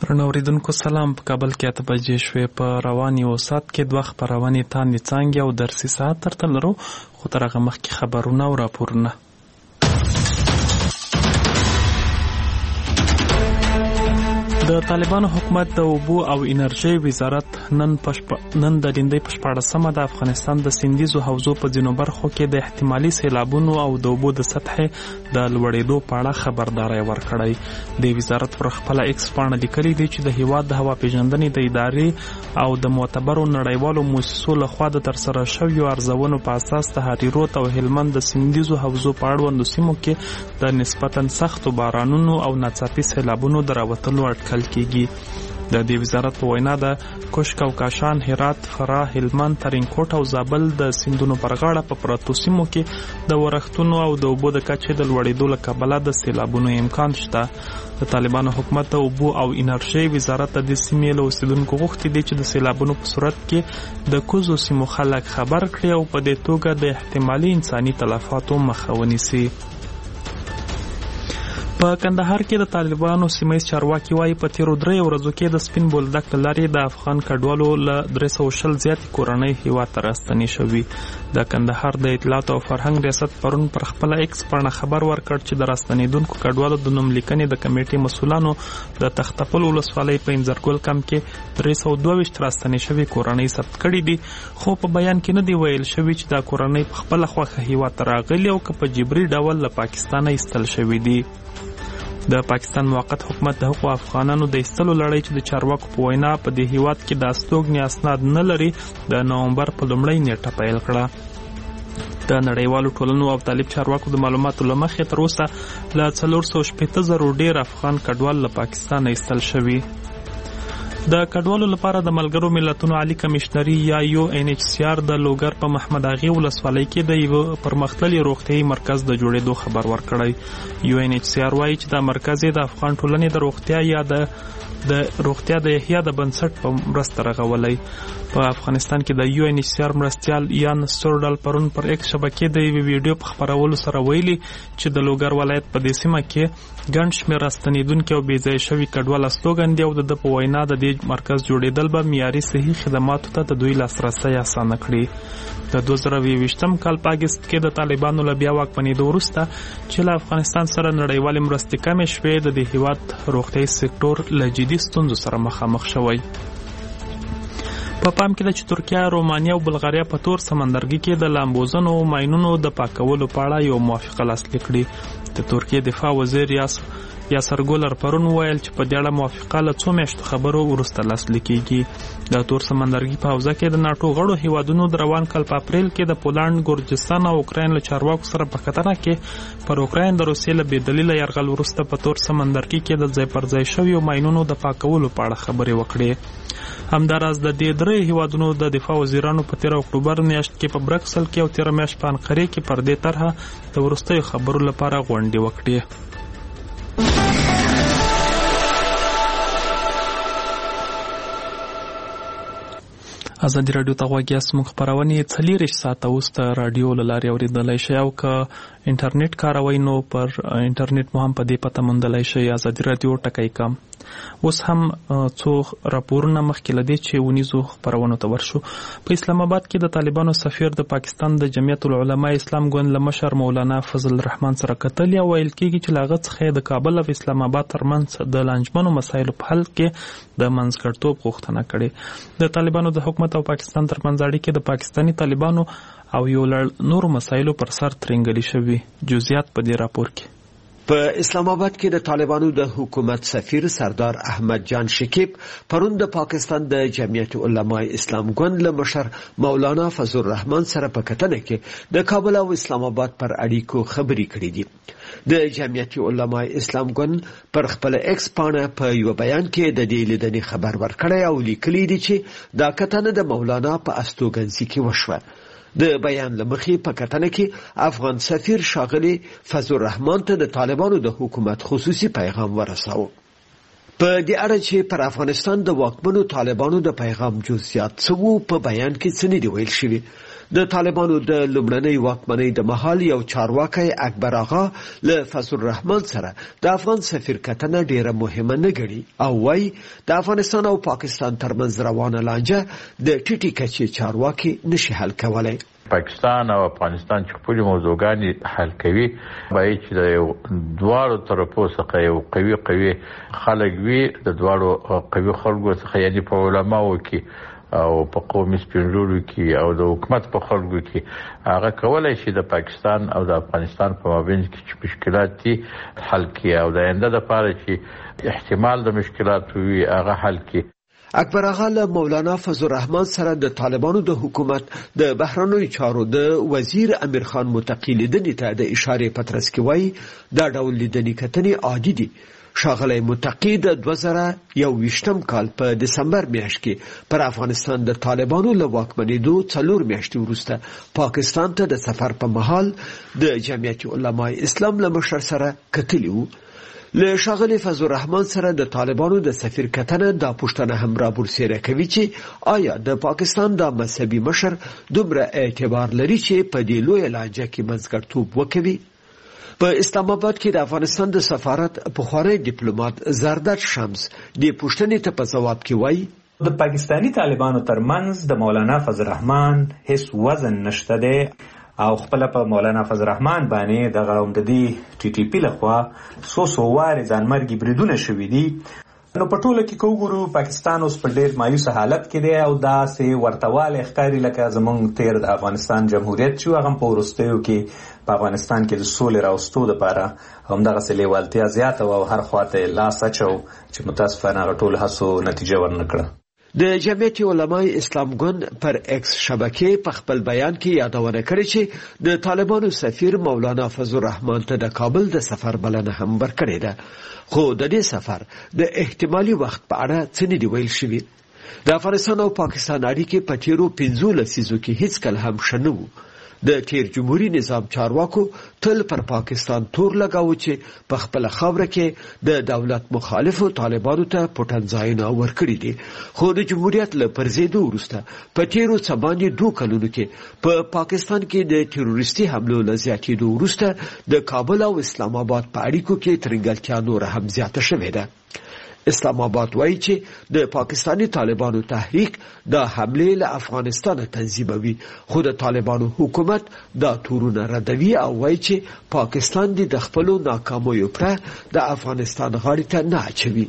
درنو اوریدونکو سلام. په کابل کې 8 بجې شوې. په رواني او سات کې دوه خبرونه تاندې څنګه او درسي ساعت ترته لرو، خو تر هغه مخکې خبرونه او راپورونه. د طالبانو حکومت د اوبو او انرژي وزارت نن د لیندۍ په 14مه د افغانستان د سیندیزو حوزو په ځینو برخو کې د احتمالي سیلابونو او د اوبو د سطحې د لوړېدو په اړه خبرداری ورکړی. د وزارت پر خپل ایکس پاڼه لیکلي دی چې د هیواد د هوا پیژندنې د ادارې او د معتبرو نړیوالو مؤسسو لخوا د ترسره شویو ارزونو په اساس د هریروت او هلمند د سیندیزو حوزو په اړوندو سیمو کې د نسبتاً سختو بارانونو او ناڅاپي سیلابونو د راوتلو اټکل کیږي. د دې وزارت په وینا د کوشک او کاشان، هرات، فراه، هلمند، ترینکوټ او زابل د سیندونو پر غاړه په پرتو سیمو کې د ورښتونو او د اوبو د کچې د لوړېدو له کبله د سیلابونو امکان شته. د طالبانو حکومت د اوبو او انرژي وزارت د سیمې له اوسیدونکو غوښتي دي چې د سیلابونو په صورت کې د کوزو سیمو خلک خبر کړي او په دې توګه د احتمالي انساني تلفاتو مخه ونیسي. په کندهار کې د طالبانو سیمه‌ییز چارواکي وایي په تیرو 3 ورځو کې د سپین بولدک له لارې د افغان کډوالو له 320 زیاتې کورنۍ هیواد ته راستنې شوي. د کندهار د اطلاعات او فرهنګ ریاست پرون پر خپل ایکس پاڼه خبر ورکړ چې د راستنېدونکو کډوالو د نوم لیکنې د کمیټې مسؤلانو د تختپل ولسوالۍ په انځرګل کمپ کې 322 راستنې شوي کورنۍ ثبت کړي دي، خو په بیان کې نه دی ویل شوی چې دا کورنۍ په خپل خوښه هیواد ته راغلي او که په جبري ډول له پاکستانه ایستل شوي دي. د پاکستان موقت حکومت د حقوقو افغانانو د ایستلو لړۍ چې د چارواکو په وینا په دې هیواد کې د استوګنې اسناد نه لري، د نومبر په لومړۍ نیټه پیل کړه. د نړیوالو ټولنو او طالب چارواکو د معلوماتو له مخې تر اوسه له 480,000 ډیر افغان کډوال له پاکستان ایستل شوي. د کډوالو لپاره د ملګرو ملتونو عالی کمشنري یا UNHCR د لوګر په محمد اغي ولسوالۍ کې د یو پرمختللي روغتيایي مرکز د جوړېدو خبر ورکړی. UNHCR وایي چې دا مرکز د افغان ټولنې د روغتیا یا د روغتیا د احیا د بنسټ په مرسته رغولای. په افغانستان کې د UNHCR مرستیال یان سټورډل پرون پر ایکس شبکې د یو ویډیو په خبرولو سره ویلي چې د لوګر ولایت په دې سیمه کې ګڼ شمېر راستنېدونکي او بې ځایه شوي کډوال استوګن دي او د په وینا د دې مرکز جوړېدل به معیاري صحي خدماتو ته د دوی لاسرسی اسانه کړي. د 2020 کال په اګست کې د طالبانو له بیا واکمنېدو وروسته چې له افغانستان سره نړیوالې مرستې کمې شوې، د دې هیواد روغتیایي سکتور له جدي ستونزو سره مخامخ شوی. په پام کې ده چې ترکیه، رومانیا او بلغاریا په تور سمندرګي کې د لامبوزنو او ماینونو د پاکولو په اړه یو موافقه لاسلیک کړي. د ترکیه دفاع وزیر یاسر ګولر پرون ویل چې په دې اړه موافقه له 2 میاشتو خبرو وروسته لاسلیک کیږي. د تور سمندرګي په حوزه کې د ناتو غړو هیوادونو د روان کال په اپریل کې د پولند، ګورجستان او اوکراین له چارواکو سره په کتنه کې پر اوکراین د روسیې له بې دلیله یرغل وروسته په تور سمندرګي کې د ځای پر ځای شویو ماینونو د پاکولو په اړه خبرې وکړې. همداراز د دې 3 هیوادونو د دفاع وزیرانو په 13 اکتوبر میاشت کې په برکسل کې او 13 میاشت په انقرې کې پر دې طرحه د وروستیو خبرو لپاره غونډې وکړې. ازادي راډیو ته غوږ یاست. موږ خپرونې 40 ساعته اوس د راډیو له لارې اورېدلی شئ او که انټرنیټ کاروئ نو پر انټرنیټ مو هم په دې پته موندلی شئ ازادي راډیو ټکی.com. اوس هم څو راپورونه مخکې له دې چې ونیزو خپرونو ته ورشو. په اسلام آباد کې د طالبانو سفیر د پاکستان د جمعیت العلماء اسلام ګوند له مشر مولانا فضل الرحمن سره کتل یا ویل کېږي چې له هغه څخه د کابل او اسلام آباد ترمنځ د لانجمنو مسایلو په حل کې د منځګړیتوب غوښتنه کړې. د طالبانو د حکومت او پاکستان ترمنځ اړیکې د پاکستاني طالبانو او یو لړ نورو مسایلو پر سر ترنګلي شوي. جزئیات په دې راپور کې. په اسلام آباد کې د طالبانو د حکومت سفیر سردار احمد جان شکیب پرون د پاکستان د جمعیت علماء اسلام ګوند له مشر مولانا فضل الرحمن سره په کتنه کې د کابل او اسلام آباد پر اړیکو خبرې کړې دي. د جمعیت علماء اسلام ګوند پر خپل ایکس پاڼه په یو بیان کې د دې لیدنې خبر ورکړی او لیکلی دی چې دا کتنه د مولانا په استوګنځي کې وشوه. د بیان لمخې په کتنه کې افغان سفیر ښاغلی فضل الرحمن ته د طالبانو د حکومت خصوصي پیغام ورساوه. په دې اړه چې پر افغانستان د واکمنو طالبانو د پیغام جزئیات څه په بیان کې څه نه دی ویل شوي. د طالبانو د لومړنۍ واکمنۍ د مهال یو چارواکی اکبر آغا له فضل الرحمن سره د افغان سفیر کتنه ډیره مهمه نه ګڼي او وايي د افغانستان او پاکستان ترمنځ روانه لانجه د ټیټې کچې چارواکي نشي حل کولای. پاکستان او افغانستان چې خپل موضوعګانې حل کوي باید چې د دواړو طرفو څخه یو قوي خلک وي، د دواړو قوي خلکو څخه یعنی په علماو کې او په قومي سپینږیرو کې او د حکومت په خلکو کې هغه کولای شي د پاکستان او د افغانستان په مابین کې چې مشکلات دي حل کړي او د آینده لپاره چې احتمال د مشکلات وي هغه حل کړي. اکبر آغا له مولانا فضل الرحمن سره د طالبانو د حکومت د بهرنیو چارو د وزیر امیر خان متقی لیدنې ته د اشارې پترس کې وایي دا ډول لیدنې کتنې عادي دي. ښاغلی متقی د 2021 کال په دسمبر میاشت کې پر افغانستان د طالبانو له واکمنېدو 4 میاشتې وروسته پاکستان ته د سفر په مهال د جمعیت علماء اسلام له مشر سره کتلی وو. له ښاغلي فضل الرحمن سره د طالبانو د سفیر کتنه دا پوښتنه هم رابرسېره کوي چې آیا د پاکستان د مذهبي مشر دومره اعتبار لري چې په دې لویه لانجه کې منځګړیتوب وکوي. په اسلام آباد کې د افغانستان د سفارت پخوانی ډیپلوماټ زرداد شمس د پوښتنې ته په ځواب کې وایي د پاکستانی طالبانو ترمنځ د مولانا فضل الرحمن هیڅ وزن نشته دی او خپل په مولانا فضل الرحمن باندې د غونددي ټي ټي پی لخوا سو واري ځانمرګي بریدونه شوې دي. نو په ټوله کې کوګورو پاکستان اوس په ډېر مایوس حالت کې دی او دا سه ورتواله ښکاری لکه زمونږ تیر د افغانستان جمهوریت چې هغه په ورستیو کې په افغانستان کې د سولې راوستو لپاره همدغه سلیوالتیا زیاته او هر خواته لاس اچو چې متاسفانه ټول هڅو نتیجه ورنکړه. د جمعیت علماء اسلام ګوند پر ایکس شبکې په خپل بیان کې یادونه کړې چې د طالبانو سفیر مولانا فضل الرحمن ته د کابل د سفر بلنه هم ورکړې ده، خو د دې سفر د احتمالي وخت په اړه څه نه دی ویل شوي. د افغانستان او پاکستان اړیکې په تیرو 15 لسیزو کې هیڅ کله هم ښه نه وو. د تیر جمهوریت نظام چارواکو تل پر پاکستان تور لګاوه چې په خپل خاوره کې د دولت مخالفو طالبانو ته پټنځایونه ورکړي دي، خو د جمهوریت له پرځېدو وروسته په تیرو څه باندې 2 کلونو کې په پاکستان کې د تروریستي حملو له زیاتېدو وروسته د کابل او اسلام آباد په اړیکو کې ترنګلتیا نور هم زیاته شوې ده. اسلام آباد وایي چې د پاکستانی طالبانو تحریک د حمله له افغانستان تنظیموي، خو د طالبانو حکومت دا تورونه ردوي او وایي چې پاکستان د خپلو ناکامیو پر د افغانستان غاړې ته نه اچوي.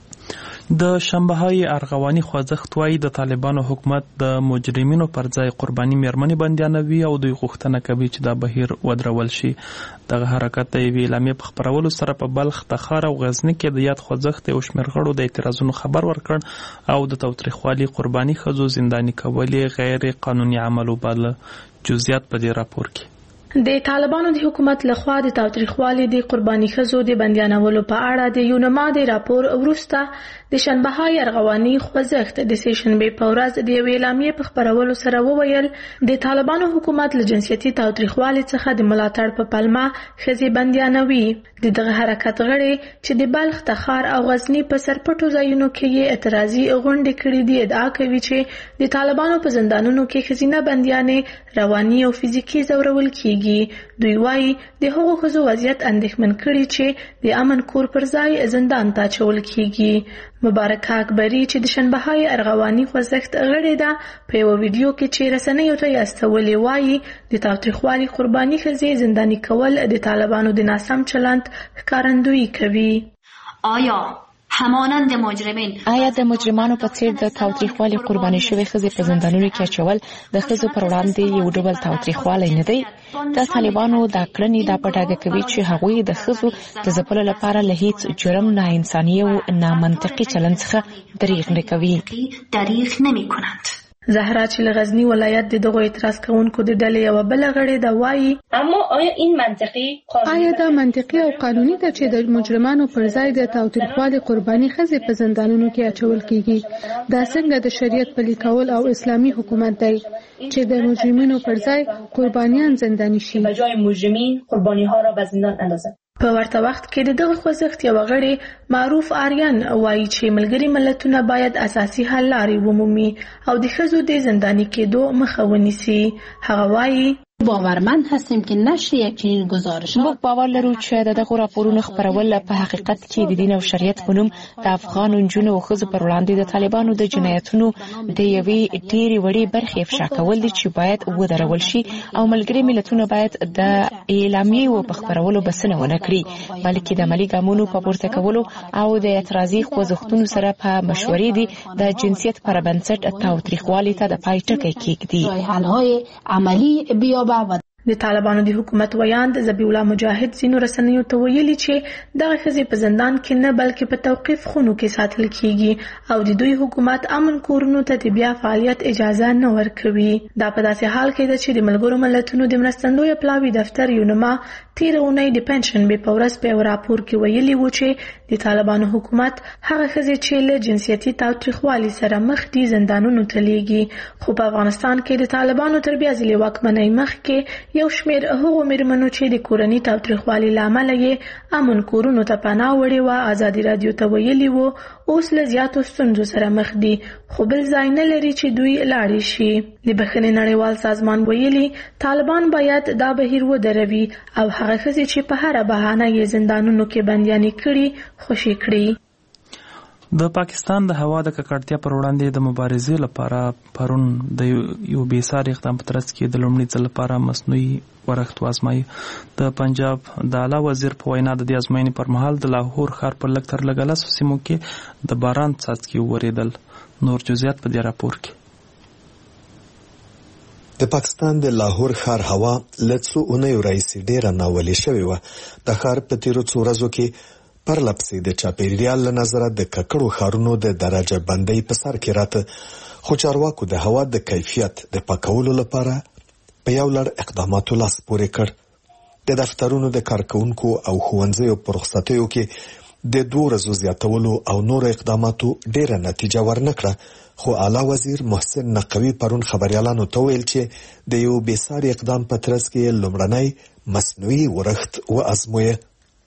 د شنبه‌های ارغواني خوځښت وایي د طالبانو حکومت د مجرمینو پر ځای قرباني میرمنې بندیانوي او دوی غوښتنه کوي چې دا بهیر ودرول شي. دغه حرکت د یوې اعلامیې په خپرولو سره په بلخ، تخار او غزني کې د یاد خوځښت یو شمېر غړو د اعتراضونو خبر ورکړ او د تاوتریخوالي قرباني ښځو زنداني کول غیر قانوني عمل وباله. جزئیات په دې راپور کې. د طالبانو د حکومت لخوا د تاوتریخوالي د قرباني ښځو د بندیانولو په اړه د یونما د راپور وروسته د شنبه‌های ارغواني خوځښت د سېشنبې په ورځ د یوې اعلامیې په خپرولو سره وویل د طالبانو حکومت له جنسیتي تاوتریخوالي څخه د ملاتړ په پلمه ښځې بندیانوي. دغه حرکت غړي چې د بلخ، تخار او غزني په سرپټو ځایونو کې یې اعتراضي غونډې کړې دي ادعا کوي چې د طالبانو په زندانونو کې ښځینه بندیانې رواني او فزیکي ځورول کیږي. دوی وایي د هغو ښځو وضعیت اندېښمن کړي چې د امن کور پر ځای زندان ته اچول کیږي. مبارکه اکبري چې د شنبه‌های ارغواني خوځښت غړې ده په یو ویډیو کې چې رسنیو ته یې استولې وایي د تاوتریخوالي قرباني ښځې زنداني کول د طالبانو د ناسم چلند ښکارندویي کوي. آیا د مجرمانو په څیر د تاوتریخوالي قرباني شوې ښځې په زندانونو کې اچول د ښځو پر وړاندې یو ډول تاوتریخوالی نه دی؟ د طالبانو دا کړنې دا په ډاګه کوي چې هغوی د ښځو د ځپلو لپاره له هیڅ جرم، ناانساني او نامنطقي چلند څخه دریغ نه کوي. زهرا چې له غزني ولایت د دغو اعتراض کوونکو د ډلې یوه بله غړې ده وایي آیا دا منطقي او قانوني ده چې د مجرمانو پر ځای د تاوتریخوالي قرباني ښځې په زندانونو کې اچول کیږي؟ دا څنګه د شریعت پلي کول او اسلامي حکومت دی چې د مجرمینو پر ځای قربانیان زنداني شي؟ په ورته وخت کې د دغه خوځښت یو غړی معروف آریان وایي چې ملګري ملتونه باید اساسي حل لارې ومومي او د ښځو د زنداني کېدو مخه ونیسي. هغه وایي باورمند هستیم که نشر یک چنین گزارش موږ باور لرو چې دغه راپورونو خپرول په حقیقت کې د دین او شریعت په نوم د افغان نجونو او ښځو پر وړاندې د طالبانو د جنایتونو د یوې ډېرې وړې برخې افشا کول دي چې باید ودرول شي او ملګري ملتونه باید د اعلامیې په خپرولو بسنه ونه کړي بلکې د عملي ګامونو په پورته کولو او د اعتراضي خوځښتونو سره په مشورې دي د جنسیت پر بنسټ تاوتریخوالي ته د پای ټکی کېږدي. حل‌های عملی بیابد. د طالبانو د حکومت ویاند ذبیح الله مجاهد ځینو رسنیو ته ویلي چې دغه ښځې په زندان کې نه بلکې په توقیف خونو کې ساتل کیږي او د دوی حکومت امن کورونو ته د بیا فعالیت اجازه نه ورکوي. دا په داسې حال کې ده چې د ملګرو ملتونو د مرستندویه پلاوي دفتر یونما تیره اونۍ د پنشنبې په ورځ په یو راپور کې ویلي و چې د طالبانو حکومت هغه ښځې چې له جنسیتي تاوتریخوالي سره مخ دي زندانونو ته لیږي. خو په افغانستان کې د طالبانو تر بیا ځلې واکمنۍ مخکې یو شمېر هغو مېرمنو چې د کورني تاوتریخوالي له امله یې امن کورونو ته پناه وړې وه ازادي راډیو ته ویلي وو اوس له زیاتو ستونزو سره مخ دي خو بل ځای نه لري چې دوی لاړې شي. د بخښنې نړیوال سازمان ویلي طالبان باید دا بهیر ودروي او هغه ښځې چې په هره بهانه یې زندانونو کې بندیانې کړي خوشي کړي. د پاکستان د هوا د ککړتیا پر وړاندې د مبارزې لپاره پرون د یو بېساري اقدام په ترڅ کې د لومړي ځل لپاره مصنوعي ورښت وازمایي. د پنجاب د اعلی وزیر په وینا د دې ازموینې پر مهال د لاهور ښار په لږ تر لږه 10 سیمو کې د باران څاڅکي وورېدل. نور جزئیات په دې راپور کې. د پاکستان د لاهور ښار هوا له څو اونیو راهیسې ډېره ناولې شوې وه. د ښار په تیرو څو ورځو کې پرلپسې د چاپیریال له نظره د ککړو ښارونو د درجه بندۍ په سر کې راته، خو چارواکو د هوا د کیفیت د پاکولو لپاره په یو لړ اقداماتو لاس پورې کړ. د دفترونو د کارکونکو او ښوونځیو په رخصتیو کې د 2 ورځو زیاتولو او نور اقداماتو ډېره نتیجه ورنکړه. خو اعلی وزیر محسن نقوي پرون خبريالانو ته ویل چې د یو بېساري اقدام په ترڅ کې لومړنی مصنوعي ورښت وازمویه.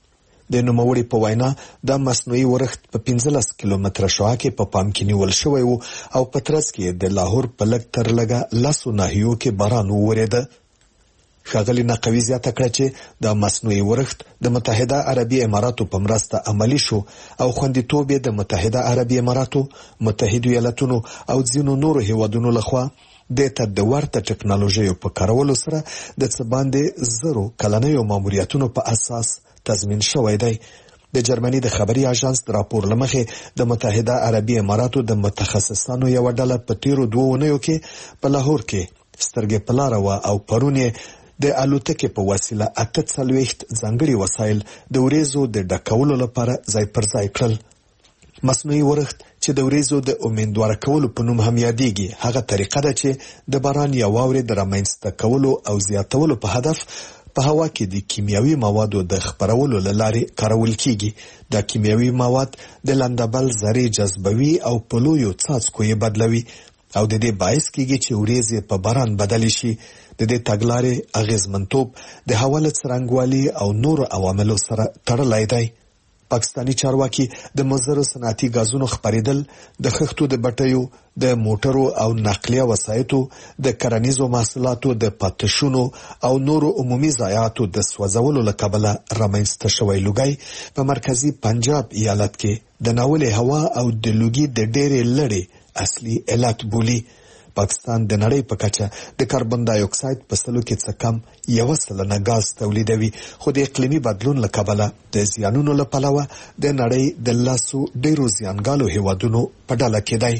د نوموړي په وینا دا مصنوعي ورښت په 15 کیلومتره شعاع کې په پام کې نیول شوی و او په ترڅ کې د لاهور په لږ تر لږه 10 ناحیو کې باران وورېده. ښاغلي نقوي زیاته کړه چې دا مصنوعي ورښت د متحده عربي اماراتو په مرسته عملی شو او خوندیتوب یې د متحده عربي اماراتو، متحده ایالتونو او ځینو نورو هیوادونو لخوا د ورته ټکنالوژیو په کارولو سره د څه باندې 0 کلنیو ماموریتونو په اساس تضمین شوی دی. د جرمني د خبري اژانس د راپور لمخې د متحده عربي اماراتو د متخصصانو یو ډله په تیرو 2 اونیو کې په لاهور کې سترګې په لاره وه او پرون یې د الوتکې په وسیله 48 ځانګړي وسایل د وریځو د ډکولو لپاره ځای پر ځای کړل. مصنوعي ورښت چې د وریځو د امیندواره کولو په نوم هم یادېږي هغه طریقه ده چې د باران یا واورې د رامنځته کولو او زیاتولو په هدف په هوا کې د کیمیاوي موادو د خپرولو له لارې کارول کیږي. دا کیمیاوي مواد د لندبل ذرې جذبوي او په لویو څاڅکو یې بدلوي او د دې باعث کیږي چې وریځې په باران بدل شي. د دې تګلارې اغیزمنتوب د هوا له څرنګوالي او نورو عواملو سره تړلی دی. پاکستانی چارواکي د مضرو صنعتي غازونو خپرېدل، د خښتو د بټیو، د موټرو او نقلیه وسایطو، د کرنیزو محصولاتو د پاتشونو او نورو عمومي ضایعاتو د سوځولو له کبله رامنځته شوی لوګی په مرکزی پنجاب ایالت کې د ناولې هوا او د لوګي د ډېرې لړې اصلي علت بولی. پاکستان د نړۍ په کچه د کاربن ډای اکساید په سلو کې څه کم 1% غاز تولیدوي، خو د اقلیمي بدلون له کبله د زیانونو له پلوه د نړۍ د لاسو ډیرو زیانګالو هیوادونو په ډله کې دی.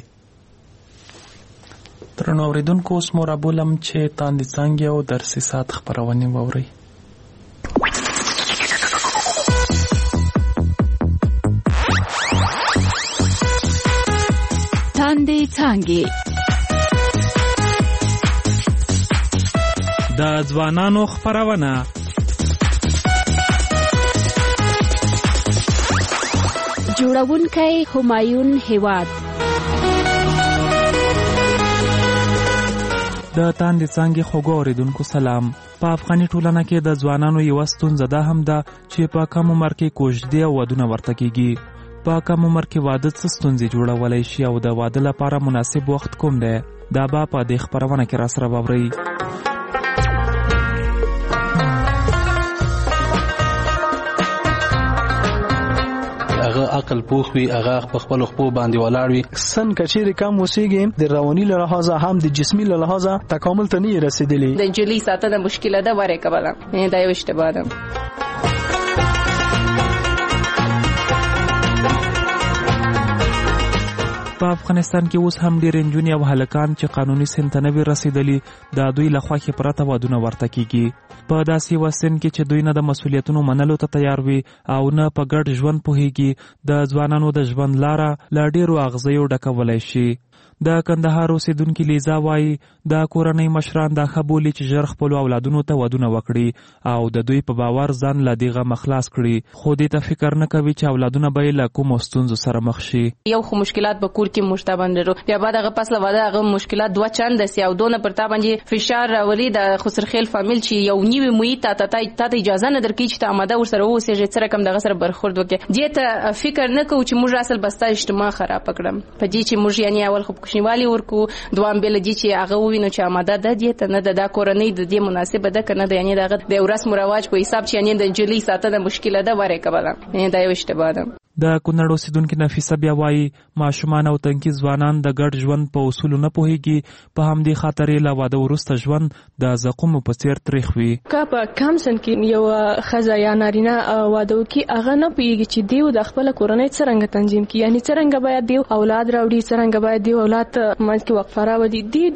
درنو اوریدونکو، اوس مو رابولم چې تاندې څانګې او درسي ساعت خپرونې واورئ. تاندې څانګې د ځوانانو خپرونه. جوړونکی همایون هیواد. د تاندې څانګې خوږو اوریدونکو سلام. په افغاني ټولنه کې د ځوانانو یو ستونزه ده هم ده چې په کم عمر کې کوژدې او ودونه ورته کیږي. په کم عمر کې واده څه ستونزې جوړولای شي او د واده لپاره مناسب وخت کوم دی؟ دا به په دې خپرونه کې راسره واورئ. هغه عقل پوخ وي، هغه په خپل خپل باندې ولاړ وي. سن کچېر کم وسیږي د رواني له لحاظه هم د جسمي له لحاظه تکامل ته نه رسیدلی. د انجلي ساتنه مشکله ده وره کوله دا یو اشتباه ده. په افغانستان کې اوس هم ډېر نجونې او هلکان چې قانوني سن ته نه وي رسیدلي د دوی له خواښې پرته ودونه ورته کیږي. په داسې یوه سن کې چې دوی نه د مسؤلیتونو منلو ته تیار وي او نه په ګډ ژوند پوهیږي، د ځوانانو د ژوند لاره له ډېرو اغزیو ډکولی شي. د کندهار اوسیدونکي لیزا وایي د کورنۍ مشران دا ښه بولي چې ژر خپلو اولادونو ته ودونه وکړي او د دوی په باور ځان له دې غمه خلاص کړي، خو دې ته فکر نه کوي چې اولادونه به یې له کومو ستونزو سره مخ شي. یو خو مشکلات به کور کې مشته باندې رو بیا بعد هغه پس له واده هغه مشکلات دوه چند سي او دونه پر تا باندې فشار راولي د خسرخیل فامیل چې یو نیوي محیط ته اجازه نه درکړي چې ته آماده ورسره اوسېږې څه رقم دغه سره برخورد وکړې. دې ته فکر نه کوو چې موږ اصل بستا اجتماع خراب کړم په دې چې موږ یعنی اول خو کوچنیوالي ورکو دوام بل دي چې هغه وینو چې آماده ده دې ته نه د کورنۍ د دې مناسبه ده کنه د یعنی دغه د رسم او رواج په حساب چې یعنی د انجلي ساتنه مشکله ده وره کوله دا یو اشتباه ده. د کونړ اوسیدونکي نفیسه بیا وایي ماشومان او تنکي ځوانان د ګډ ژوند په اصولو نه پوهیږي، په همدې خاطر یې له واده وروسته ژوند د زقومو په څیر تریخ وي. که په کم سن کې یو ښځه یا نارینه واده وکړي هغه نه پوهیږي چې دیو د خپله کورنۍ څرنګه تنظیم کړي، یعنی څرنګه باید دیو اولاد راوړي، څرنګه باید دیو اولاد منځ کې وقفه راوړي، دی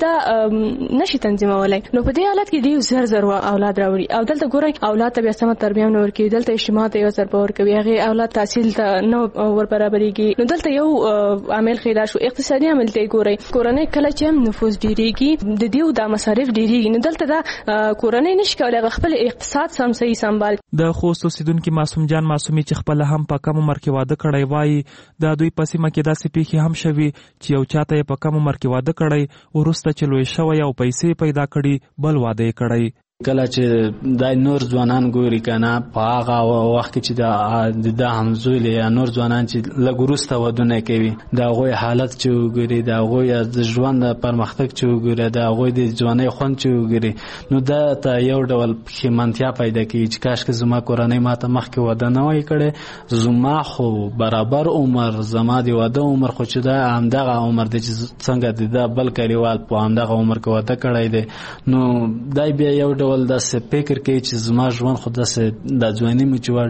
دا نشي تنظیمولی. نو په دې حالت کې دیو زر زر اولاد راوړي او دلته ګورئ اولاد ته بیا سمه تربیه نه ورکوي، دلته اجتماع ته یو ضربه ورکوي، هغې اولاد تحصیل ته نو ور برابرېږي. نو دلته یو عامل خیدا شو اقتصادي عامل ته ګورئ کورنۍ کله چې هم نفوذ ډېرېږي د دیو دا مصارف ډېرېږي، نو دلته دا کورنۍ نشي کولی خپل اقتصاد سم صحیح سنبال. د خوست اوسیدونکي معصوم جان معصومي چې خپله هم په کم عمر کې واده کړی وایي د دوی په سیمه کې داسې پیښې هم شوي چې یو چاته یې په کم عمر کې واده کړی وروسته چې لوی شوی او پیسې پیدا کړي بل واده یې کړی. کله چې د نور ځوانان ګوري کنه په هغه وخت کې چې د همزولې یا نور ځوانان چې لږ وروسته ودونه کوي د هغوی حالت چې وګوري، د هغوی د ژوند پرمختګ چې وګوري، د هغوی د ځوانۍ خوند چې وګوري، نو دا ته یو ډول پښیمانتیا پیدا کوي چې کاشکې زما کورنۍ ماته مخکې واده نه وای کړی، زما خو برابر عمر زما د واده عمر خو چې دا همدغه عمر دی چې څنګه د بل کلیوال په همدغه عمر کې واده کړی دی. نو دا بیا یو ډول داسې فکر کوي چې زما ژوند خو داسې د ځوانۍ مې چې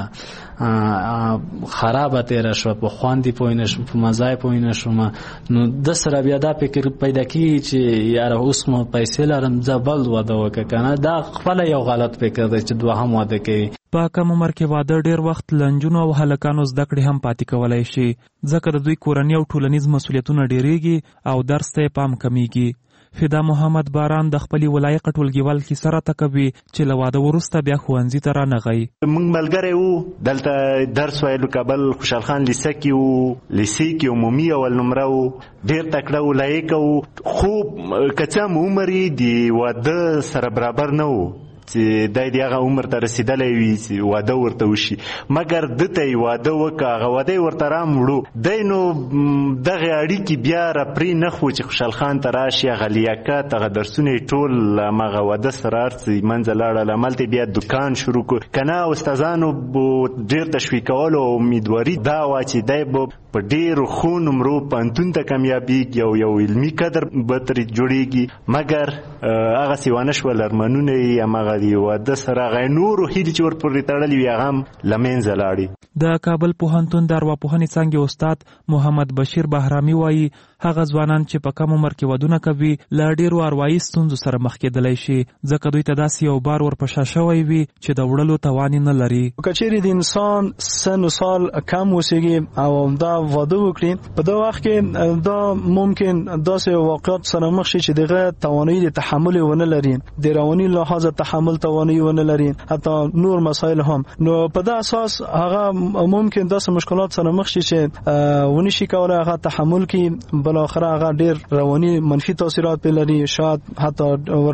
ډېره خرابه تېره شوه، په خوند یې پوه نه شوم، په مزه یې پوه نه شوم. نو د سره بیا دا فکر پیدا کېږي چې یاره اوس مو پیسې لرم زه بل واده وکړه که نه. دا خپله یو غلط فکر دی چې دوهم واده کوي. په کم عمر کې واده ډېر وخت له نجونو او هلکانو زده کړې هم پاتې کولی شي ځکه د دوی کورني او ټولنیز مسؤلیتونه ډېرېږي او درس ته یې پام کمیږي. فدا محمد باران د خپلې ولایق ټولګیوال کیسه راته کوي چې له واده وروسته بیا ښوونځي ته رانغی. موږ ملګری وو دلته درس ویلو کابل خوشحال خان لیسه کې وو، لیسې کې عمومي اول نمره وو، ډېر تکړه وو، لایق وو، خو که څه هم عمر یې د واده سره برابر نه وو چې دای د هغه عمر ته رسېدلی وي چې واده ورته وشي، مګر ده ته یې واده وکړه، هغه واده یې ورته راموړو. دی نو دغې اړیکې بیا راپرې نه خو چې خوشحال خان ته راشي، هغه لیاقت هغه درسونه یې ټول هماغه واده سره هر څه منځه لاړل، هملته بیا دکان شروع کړو. که نه استادانو ډېر تشویقولو او امیدواري دا وه چې دی به په ډېرو ښو نمرو پوهنتون ته کامیابېږي او یو علمي قدر به ترې جوړېږي، مګر هغسې ونه شول. ارمانونه یې هماغه د واده سره هغه نورو هیلې چې ورپورې تړلې وي هغه هم له منځه لاړې. د کابل پوهنتون د ارواپوهنې څانګې استاد محمد بشیر بهرامي وایي هغه ځوانان چې په کم عمر کې ودونه کوي له ډېرو اروايي ستونزو سره مخ کېدلی شي ځکه دوی ته داسې یو بار ورپشا شوی وي چې د وړلو توان نه لري. که چیرې د انسان سن و سال کم اوسېږي او دا واده وکړي په دا وخت کې دا ممکن داسې واقعات سره مخ شي چې دغه توانایي د تحمل ونه لري د رواني لحاظ تحمل توانایي ونه لري حتی نور مسائل هم نو په دا اساس هغه ممکن داسې مشکلات سره مخ شي چې ونشي کولای هغه تحمل کې بل اخر هغه ډیر رواني منفي تاثیرات لري شاید حتی